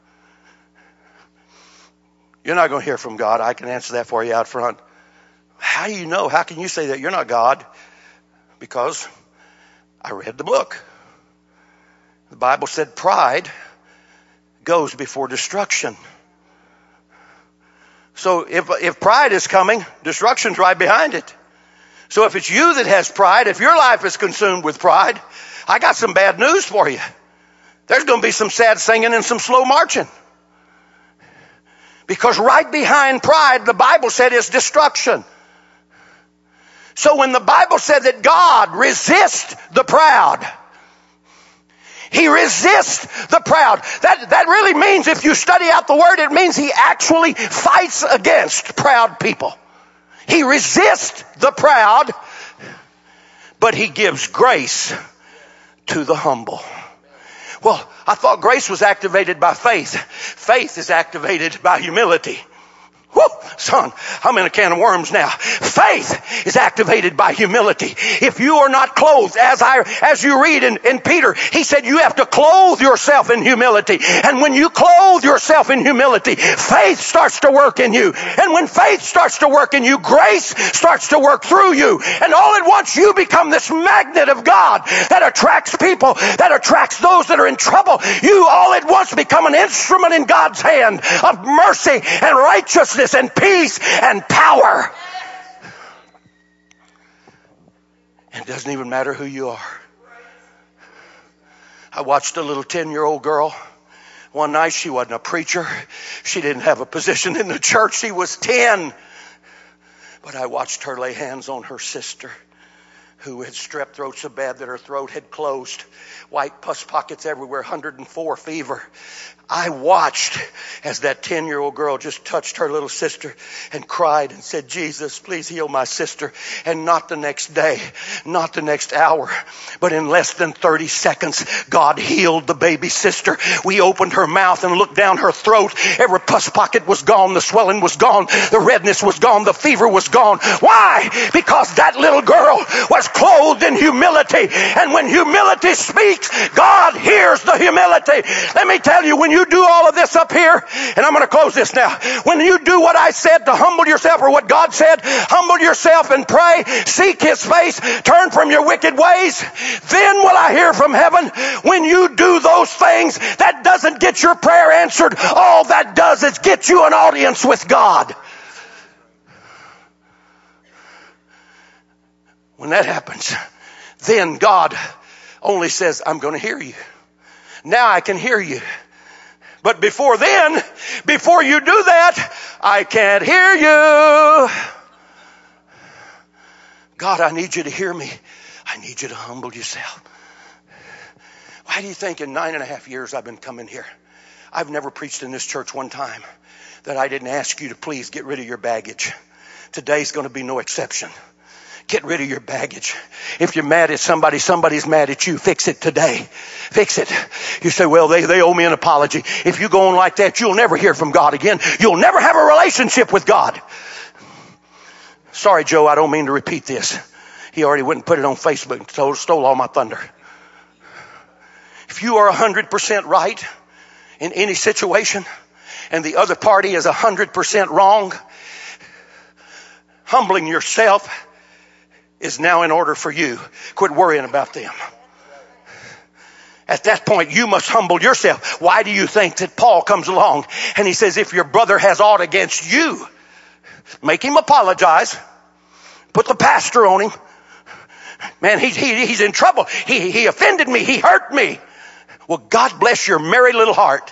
you're not going to hear from God. I can answer that for you out front. How do you know? How can you say that you're not God? Because I read the book. The Bible said pride goes before destruction. So if pride is coming, destruction's right behind it. So if it's you that has pride, if your life is consumed with pride, I got some bad news for you. There's going to be some sad singing and some slow marching. Because right behind pride, the Bible said, is destruction. So when the Bible said that God resists the proud, He resists the proud. That really means, if you study out the word, it means He actually fights against proud people. He resists the proud, but He gives grace to the humble. Well, I thought grace was activated by faith. Faith is activated by humility. Whoo, son, I'm in a can of worms now. Faith is activated by humility. If you are not clothed, as you read in Peter, he said you have to clothe yourself in humility. And when you clothe yourself in humility, faith starts to work in you. And when faith starts to work in you, grace starts to work through you. And all at once you become this magnet of God that attracts people, that attracts those that are in trouble. You all at once become an instrument in God's hand of mercy and righteousness and peace and power. And it doesn't even matter who you are. I watched a little 10-year-old girl. One night, she wasn't a preacher. She didn't have a position in the church. She was 10. But I watched her lay hands on her sister, who had strep throat so bad that her throat had closed. White pus pockets everywhere, 104 fever. I watched as that 10-year-old girl just touched her little sister and cried and said, Jesus, please heal my sister. And not the next day, not the next hour, but in less than 30 seconds, God healed the baby sister. We opened her mouth and looked down her throat. Every pus pocket was gone. The swelling was gone. The redness was gone. The fever was gone. Why? Because that little girl was clothed in humility. And when humility speaks, God hears the humility. Let me tell you, when you do all of this up here, and I'm going to close this now. When you do what I said to humble yourself, or what God said, humble yourself and pray, seek His face, turn from your wicked ways, then will I hear from heaven. When you do those things, that doesn't get your prayer answered. All that does is get you an audience with God. When that happens, then God only says, I'm going to hear you. Now I can hear you. But before then, before you do that, I can't hear you. God, I need you to hear me. I need you to humble yourself. Why do you think in 9.5 years I've been coming here, I've never preached in this church one time that I didn't ask you to please get rid of your baggage? Today's going to be no exception. Get rid of your baggage. If you're mad at somebody, somebody's mad at you. Fix it today. Fix it. You say, well, they owe me an apology. If you go on like that, you'll never hear from God again. You'll never have a relationship with God. Sorry, Joe, I don't mean to repeat this. He already went and put it on Facebook and stole all my thunder. If you are 100% right in any situation and the other party is 100% wrong, humbling yourself is now in order for you. Quit worrying about them. At that point, you must humble yourself. Why do you think that Paul comes along and he says, if your brother has aught against you, make him apologize. Put the pastor on him. Man, he's in trouble. He offended me. He hurt me. Well, God bless your merry little heart.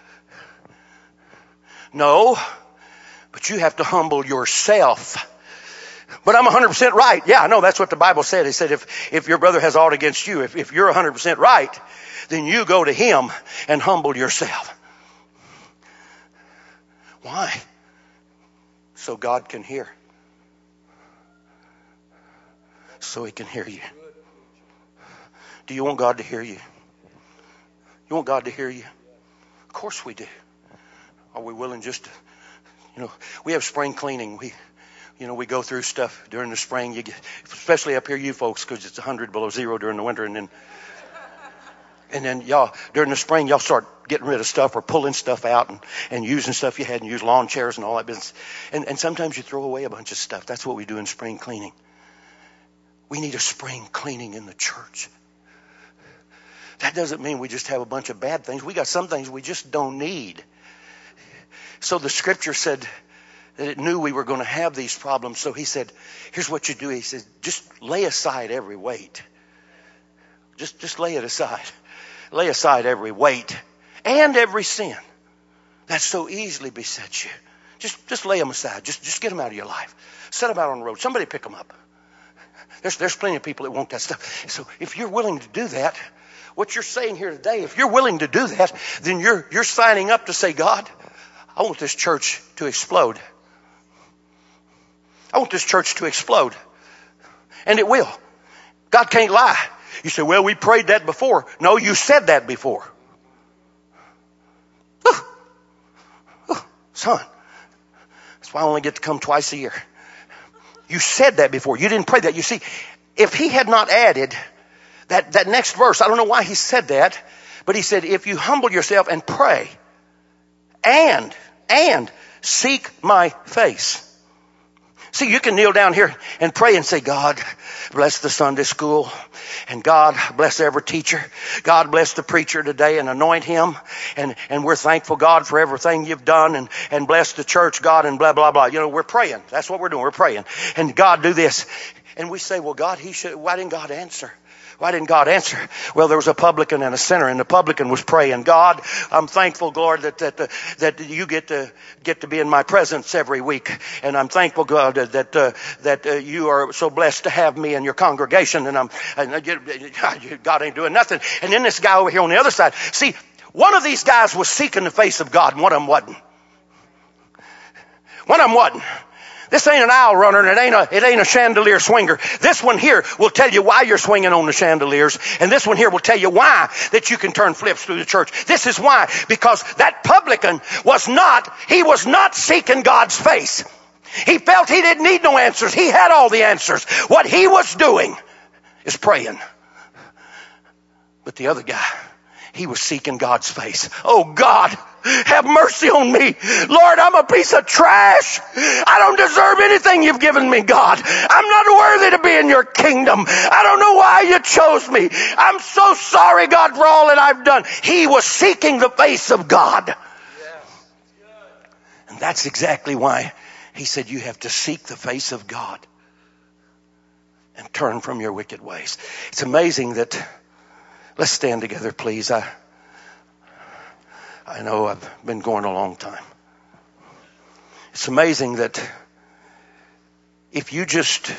No, but you have to humble yourself. But I'm 100% right. Yeah, I know that's what the Bible said. It said if your brother has aught against you, if you're 100% right, then you go to him and humble yourself. Why? So God can hear. So He can hear you. Do you want God to hear you? You want God to hear you? Of course we do. Are we willing just to, we have spring cleaning. We go through stuff during the spring. You get, especially up here, you folks, because it's 100 below zero during the winter, and then y'all during the spring y'all start getting rid of stuff or pulling stuff out and using stuff you hadn't used, lawn chairs and all that business. And sometimes you throw away a bunch of stuff. That's what we do in spring cleaning. We need a spring cleaning in the church. That doesn't mean we just have a bunch of bad things. We got some things we just don't need. So the scripture said, that it knew we were going to have these problems. So he said, here's what you do. He said, just lay aside every weight. Just lay it aside. Lay aside every weight and every sin that so easily besets you. Just lay them aside. Just get them out of your life. Set them out on the road. Somebody pick them up. There's plenty of people that want that stuff. So if you're willing to do that, what you're saying here today, if you're willing to do that, then you're signing up to say, God, I want this church to explode. I want this church to explode. And it will. God can't lie. You say, well, we prayed that before. No, you said that before. Son, that's why I only get to come twice a year. You said that before. You didn't pray that. You see, if he had not added that next verse, I don't know why he said that, but he said, if you humble yourself and pray and seek my face. See, you can kneel down here and pray and say, God, bless the Sunday school. And God, bless every teacher. God, bless the preacher today and anoint him. And we're thankful, God, for everything you've done. And bless the church, God, and blah, blah, blah. You know, we're praying. That's what we're doing. We're praying. And God, do this. And we say, well, God, why didn't God answer? Why didn't God answer? Well, there was a publican and a sinner, and the publican was praying, God, I'm thankful, Lord, that you get to be in my presence every week. And I'm thankful, God, that you are so blessed to have me in your congregation. And God ain't doing nothing. And then this guy over here on the other side. See, one of these guys was seeking the face of God, and one of them wasn't. One of them wasn't. This ain't an aisle runner, and it ain't a chandelier swinger. This one here will tell you why you're swinging on the chandeliers, and this one here will tell you why that you can turn flips through the church. This is why, because that publican was not seeking God's face. He felt he didn't need no answers. He had all the answers. What he was doing is praying. But the other guy, he was seeking God's face. Oh, God, have mercy on me. Lord, I'm a piece of trash. I don't deserve anything you've given me, God. I'm not worthy to be in your kingdom. I don't know why you chose me. I'm so sorry, God, for all that I've done. He was seeking the face of God. And that's exactly why he said you have to seek the face of God and turn from your wicked ways. It's amazing that... Let's stand together, please. I know I've been going a long time. It's amazing that if you just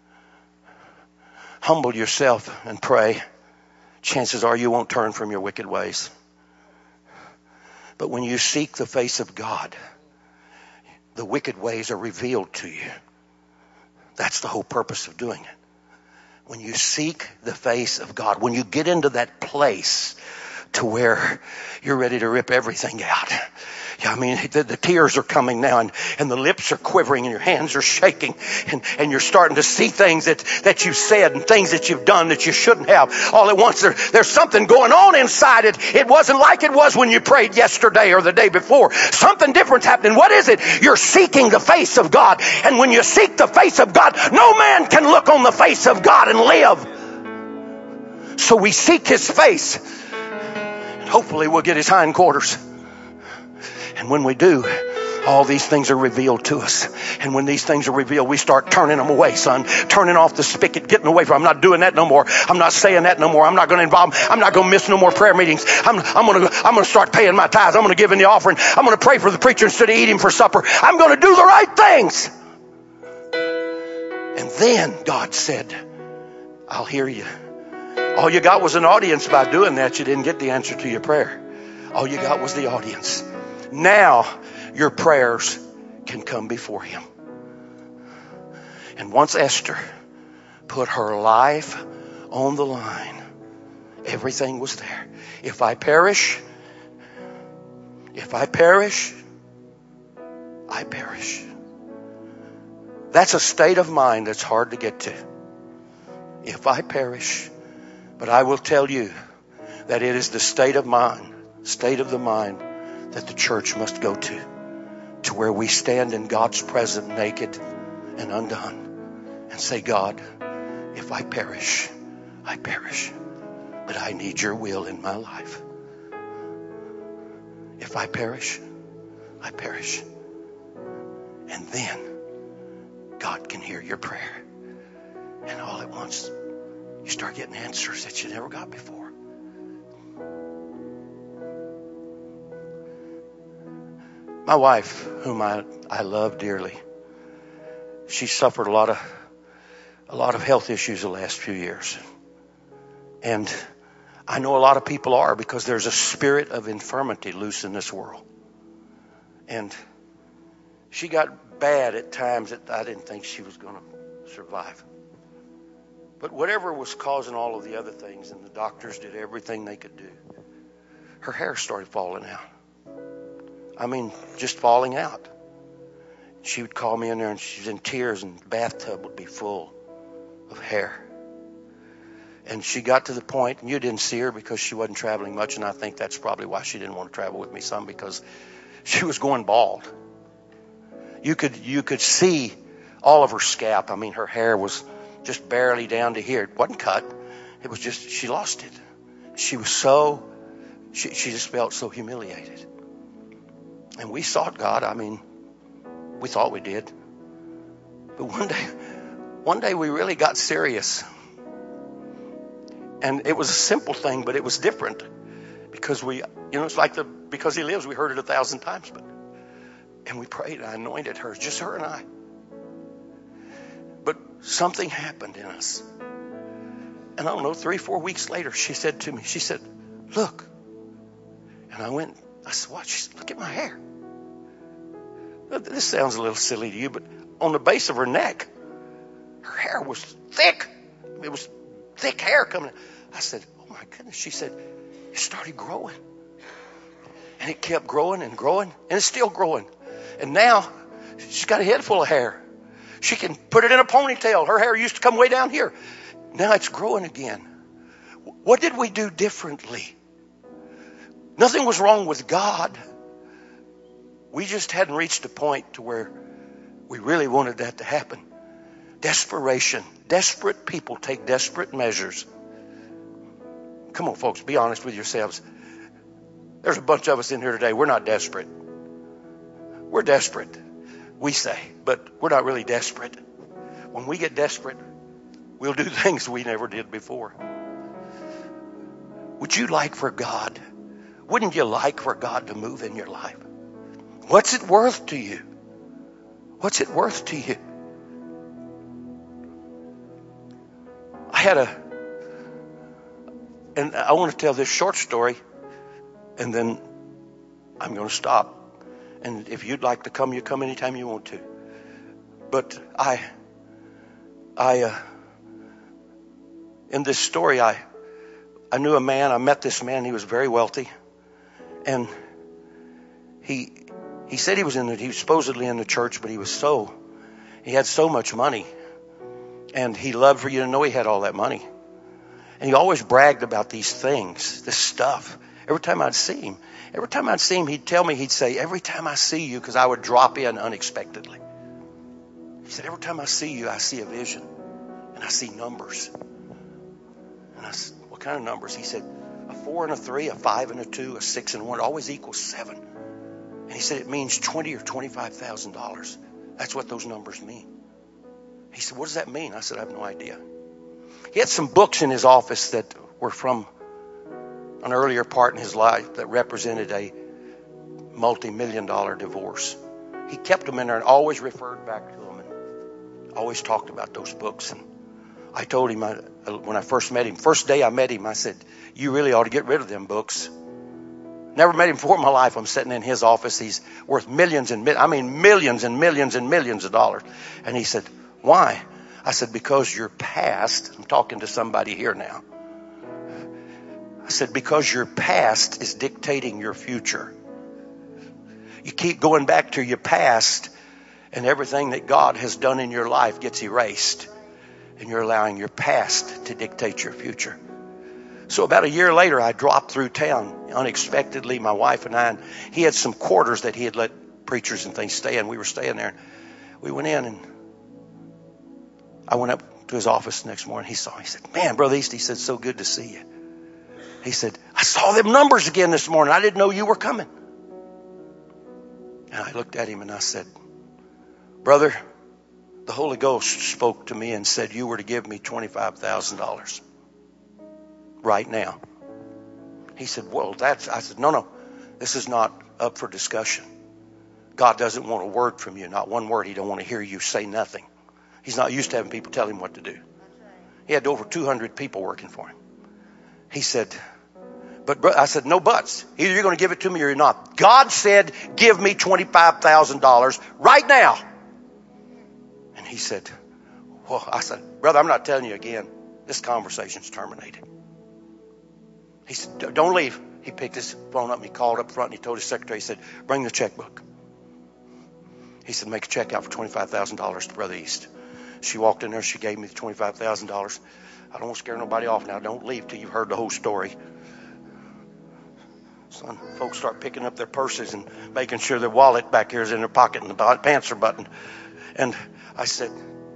humble yourself and pray, chances are you won't turn from your wicked ways. But when you seek the face of God, the wicked ways are revealed to you. That's the whole purpose of doing it. When you seek the face of God, when you get into that place to where you're ready to rip everything out. I mean, the tears are coming now, and the lips are quivering, and your hands are shaking, and you're starting to see things that you've said and things that you've done that you shouldn't have. All at once, there's something going on inside it. It wasn't like it was when you prayed yesterday or the day before. Something different's happening. What is it? You're seeking the face of God. And when you seek the face of God, no man can look on the face of God and live. So we seek his face. And hopefully we'll get his hindquarters. And when we do, all these things are revealed to us. And when these things are revealed, we start turning them away, son. Turning off the spigot, getting away from. I'm not doing that no more. I'm not saying that no more. I'm not going to involve. I'm not going to miss no more prayer meetings. I'm going to start paying my tithes. I'm going to give in the offering. I'm going to pray for the preacher instead of eating for supper. I'm going to do the right things. And then God said, I'll hear you. All you got was an audience. By doing that, you didn't get the answer to your prayer. All you got was the audience. Now your prayers can come before him. And once Esther put her life on the line, everything was there. If I perish, I perish. That's a state of mind that's hard to get to. If I perish. But I will tell you that it is the state of the mind that the church must go to where we stand in God's presence naked and undone and say, God, if I perish, but I need your will in my life. If I perish. And then God can hear your prayer. And all at once, you start getting answers that you never got before. My wife, whom I love dearly, she suffered a lot of health issues the last few years. And I know a lot of people are, because there's a spirit of infirmity loose in this world. And she got bad at times that I didn't think she was going to survive. But whatever was causing all of the other things, and the doctors did everything they could do, her hair started falling out. I mean, just falling out. She would call me in there and she was in tears, and the bathtub would be full of hair. And she got to the point, and you didn't see her because she wasn't traveling much, and I think that's probably why she didn't want to travel with me some, because she was going bald. You could see all of her scalp. I mean, her hair was just barely down to here. It wasn't cut. It was just, she lost it. She was she just felt so humiliated. And we sought God. I mean, we thought we did. But one day we really got serious. And it was a simple thing, but it was different. Because it's like Because He Lives, we heard it 1,000 times. And we prayed, and I anointed her, just her and I. But something happened in us. And I don't know, 3-4 weeks later, she said to me, she said, "Look." And I said, "What?" She said, "Look at my hair." This sounds a little silly to you, but on the base of her neck, her hair was thick. It was thick hair coming. I said, "Oh my goodness." She said, "It started growing." And it kept growing and growing, and it's still growing. And now she's got a head full of hair. She can put it in a ponytail. Her hair used to come way down here. Now it's growing again. What did we do differently? Nothing was wrong with God. We just hadn't reached a point to where we really wanted that to happen. Desperation. Desperate people take desperate measures. Come on, folks, be honest with yourselves. There's a bunch of us in here today. We're not desperate. We're desperate, we say, but we're not really desperate. When we get desperate, we'll do things we never did before. Would you like for God? Wouldn't you like for God to move in your life? What's it worth to you? What's it worth to you? And I want to tell this short story, and then I'm going to stop. And if you'd like to come, you come anytime you want to. But in this story, I knew a man. I met this man. He was very wealthy, and he said he was supposedly in the church, but he had so much money, and he loved for you to know he had all that money. And he always bragged about these things, this stuff. Every time I'd see him, he'd tell me, he'd say, "Every time I see you," because I would drop in unexpectedly. He said, "Every time I see you, I see a vision, and I see numbers." And I said, "What kind of numbers?" He said, "A 4 and a 3, a 5 and a 2, a 6 and 1, it always equals 7. And he said, "It means $20,000 or $25,000. That's what those numbers mean." He said, "What does that mean?" I said, "I have no idea." He had some books in his office that were from an earlier part in his life that represented a multi-million-dollar divorce. He kept them in there and always referred back to them and always talked about those books. And I told him, when I first met him, first day I met him, I said, "You really ought to get rid of them books." Never met him before in my life. I'm sitting in his office. He's worth millions and millions of dollars. And he said, "Why?" I said, "Because your past," I'm talking to somebody here now. I said, "Because your past is dictating your future. You keep going back to your past, and everything that God has done in your life gets erased. And you're allowing your past to dictate your future." So about a year later, I dropped through town unexpectedly, my wife and I. And he had some quarters that he had let preachers and things stay in. We were staying there. We went in, and I went up to his office the next morning. He saw me. He said, "Man, Brother East," he said, "so good to see you." He said, "I saw them numbers again this morning. I didn't know you were coming." And I looked at him and I said, brother, the Holy Ghost spoke to me and said you were to give me $25,000 right now. He said, well, I said, no, this is not up for discussion. God doesn't want a word from you, not one word. He don't want to hear you say nothing. He's not used to having people tell him what to do. He had over 200 people working for him. He said, I said, no buts. Either you're going to give it to me or you're not. God said, give me $25,000 right now. And he said, well, I said, brother, I'm not telling you again. This conversation's terminated. He said, don't leave. He picked his phone up and he called up front and he told his secretary, he said, bring the checkbook. He said, make a check out for $25,000 to Brother East. She walked in there. She gave me the $25,000. I don't want to scare nobody off now. Don't leave till you've heard the whole story. Son, folks start picking up their purses and making sure their wallet back here is in their pocket and the pants are buttoned. And I said,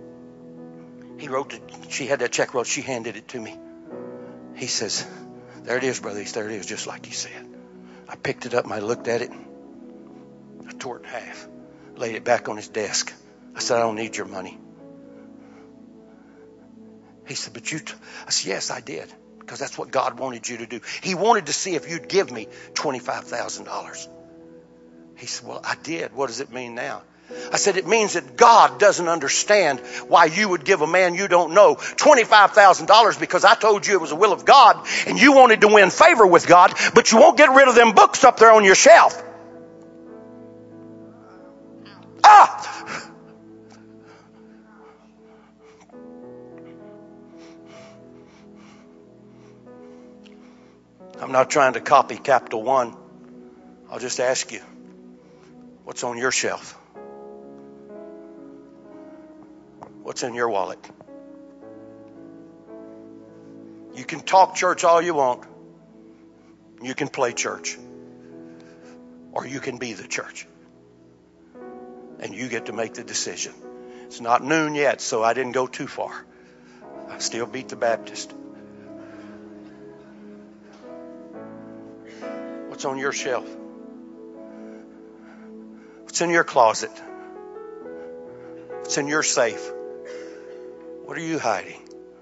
she had that check wrote. She handed it to me. He says, there it is, Brother East. There it is, just like you said. I picked it up and I looked at it. I tore it in half, laid it back on his desk. I said, I don't need your money. He said, but I said, yes, I did. Because that's what God wanted you to do. He wanted to see if you'd give me $25,000. He said, well, I did. What does it mean now? I said, it means that God doesn't understand why you would give a man you don't know $25,000 because I told you it was the will of God and you wanted to win favor with God, but you won't get rid of them books up there on your shelf. I'm not trying to copy Capital One. I'll just ask you, what's on your shelf? What's in your wallet? You can talk church all you want. You can play church. Or you can be the church. And you get to make the decision. It's not noon yet, so I didn't go too far. I still beat the Baptist. What's on your shelf? What's in your closet? What's in your safe? What are you hiding?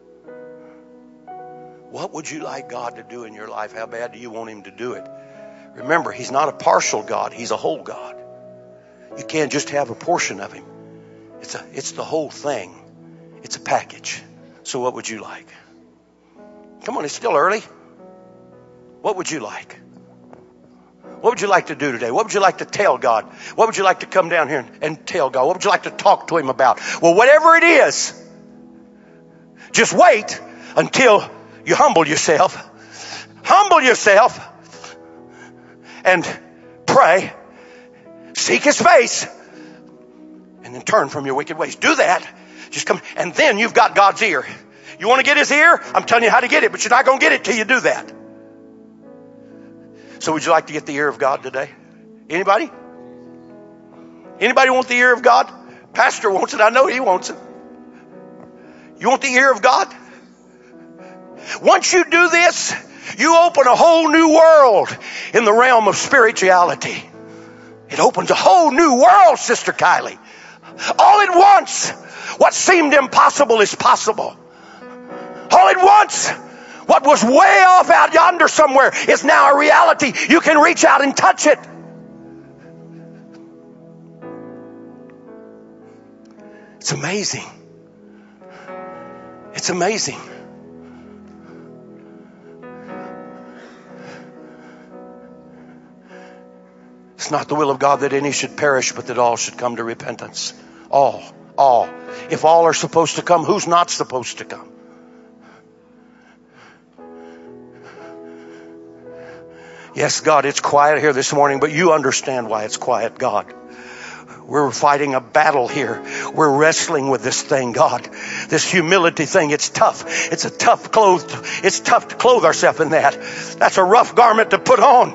What would you like God to do in your life? How bad do you want him to do it? Remember, he's not a partial God. He's a whole God. You can't just have a portion of him. It's the whole thing. It's a package. So what would you like? Come on, it's still early. What would you like? What would you like to do today? What would you like to tell God? What would you like to come down here and tell God? What would you like to talk to him about? Well, whatever it is, just wait until you humble yourself. Humble yourself and pray. Seek his face and then turn from your wicked ways. Do that. Just come. And then you've got God's ear. You want to get his ear? I'm telling you how to get it, but you're not going to get it till you do that. So would you like to get the ear of God today? Anybody? Anybody want the ear of God? Pastor wants it. I know he wants it. You want the ear of God? Once you do this, you open a whole new world in the realm of spirituality. It opens a whole new world, Sister Kylie. All at once, what seemed impossible is possible. All at once, what was way off out yonder somewhere is now a reality. You can reach out and touch it. It's amazing. It's amazing. It's not the will of God that any should perish, but that all should come to repentance. All. If all are supposed to come, who's not supposed to come? Yes, God, it's quiet here this morning, but you understand why it's quiet, God. We're fighting a battle here. We're wrestling with this thing, God. This humility thing, it's tough. It's tough to clothe ourselves in that. That's a rough garment to put on.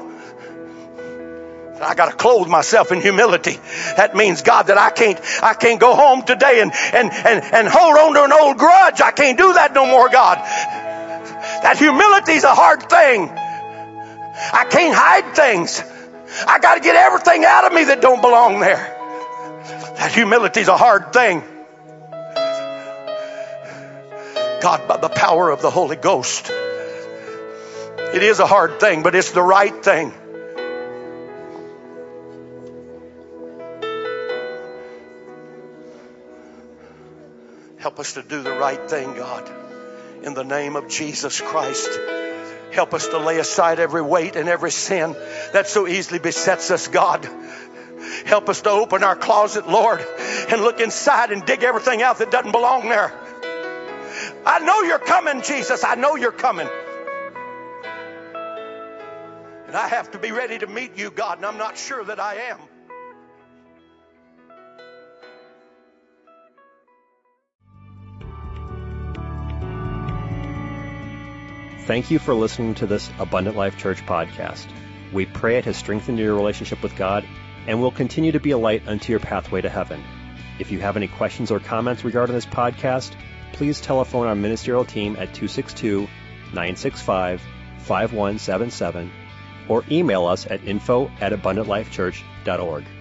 I got to clothe myself in humility. That means, God, that I can't go home today and hold on to an old grudge. I can't do that no more, God. That humility is a hard thing. I can't hide things. I got to get everything out of me that don't belong there. That humility is a hard thing. God, by the power of the Holy Ghost, it is a hard thing, but it's the right thing. Help us to do the right thing, God, in the name of Jesus Christ. Help us to lay aside every weight and every sin that so easily besets us, God. Help us to open our closet, Lord, and look inside and dig everything out that doesn't belong there. I know you're coming, Jesus. I know you're coming. And I have to be ready to meet you, God, and I'm not sure that I am. Thank you for listening to this Abundant Life Church podcast. We pray it has strengthened your relationship with God and will continue to be a light unto your pathway to heaven. If you have any questions or comments regarding this podcast, please telephone our ministerial team at 262-965-5177 or email us at info@abundantlifechurch.org.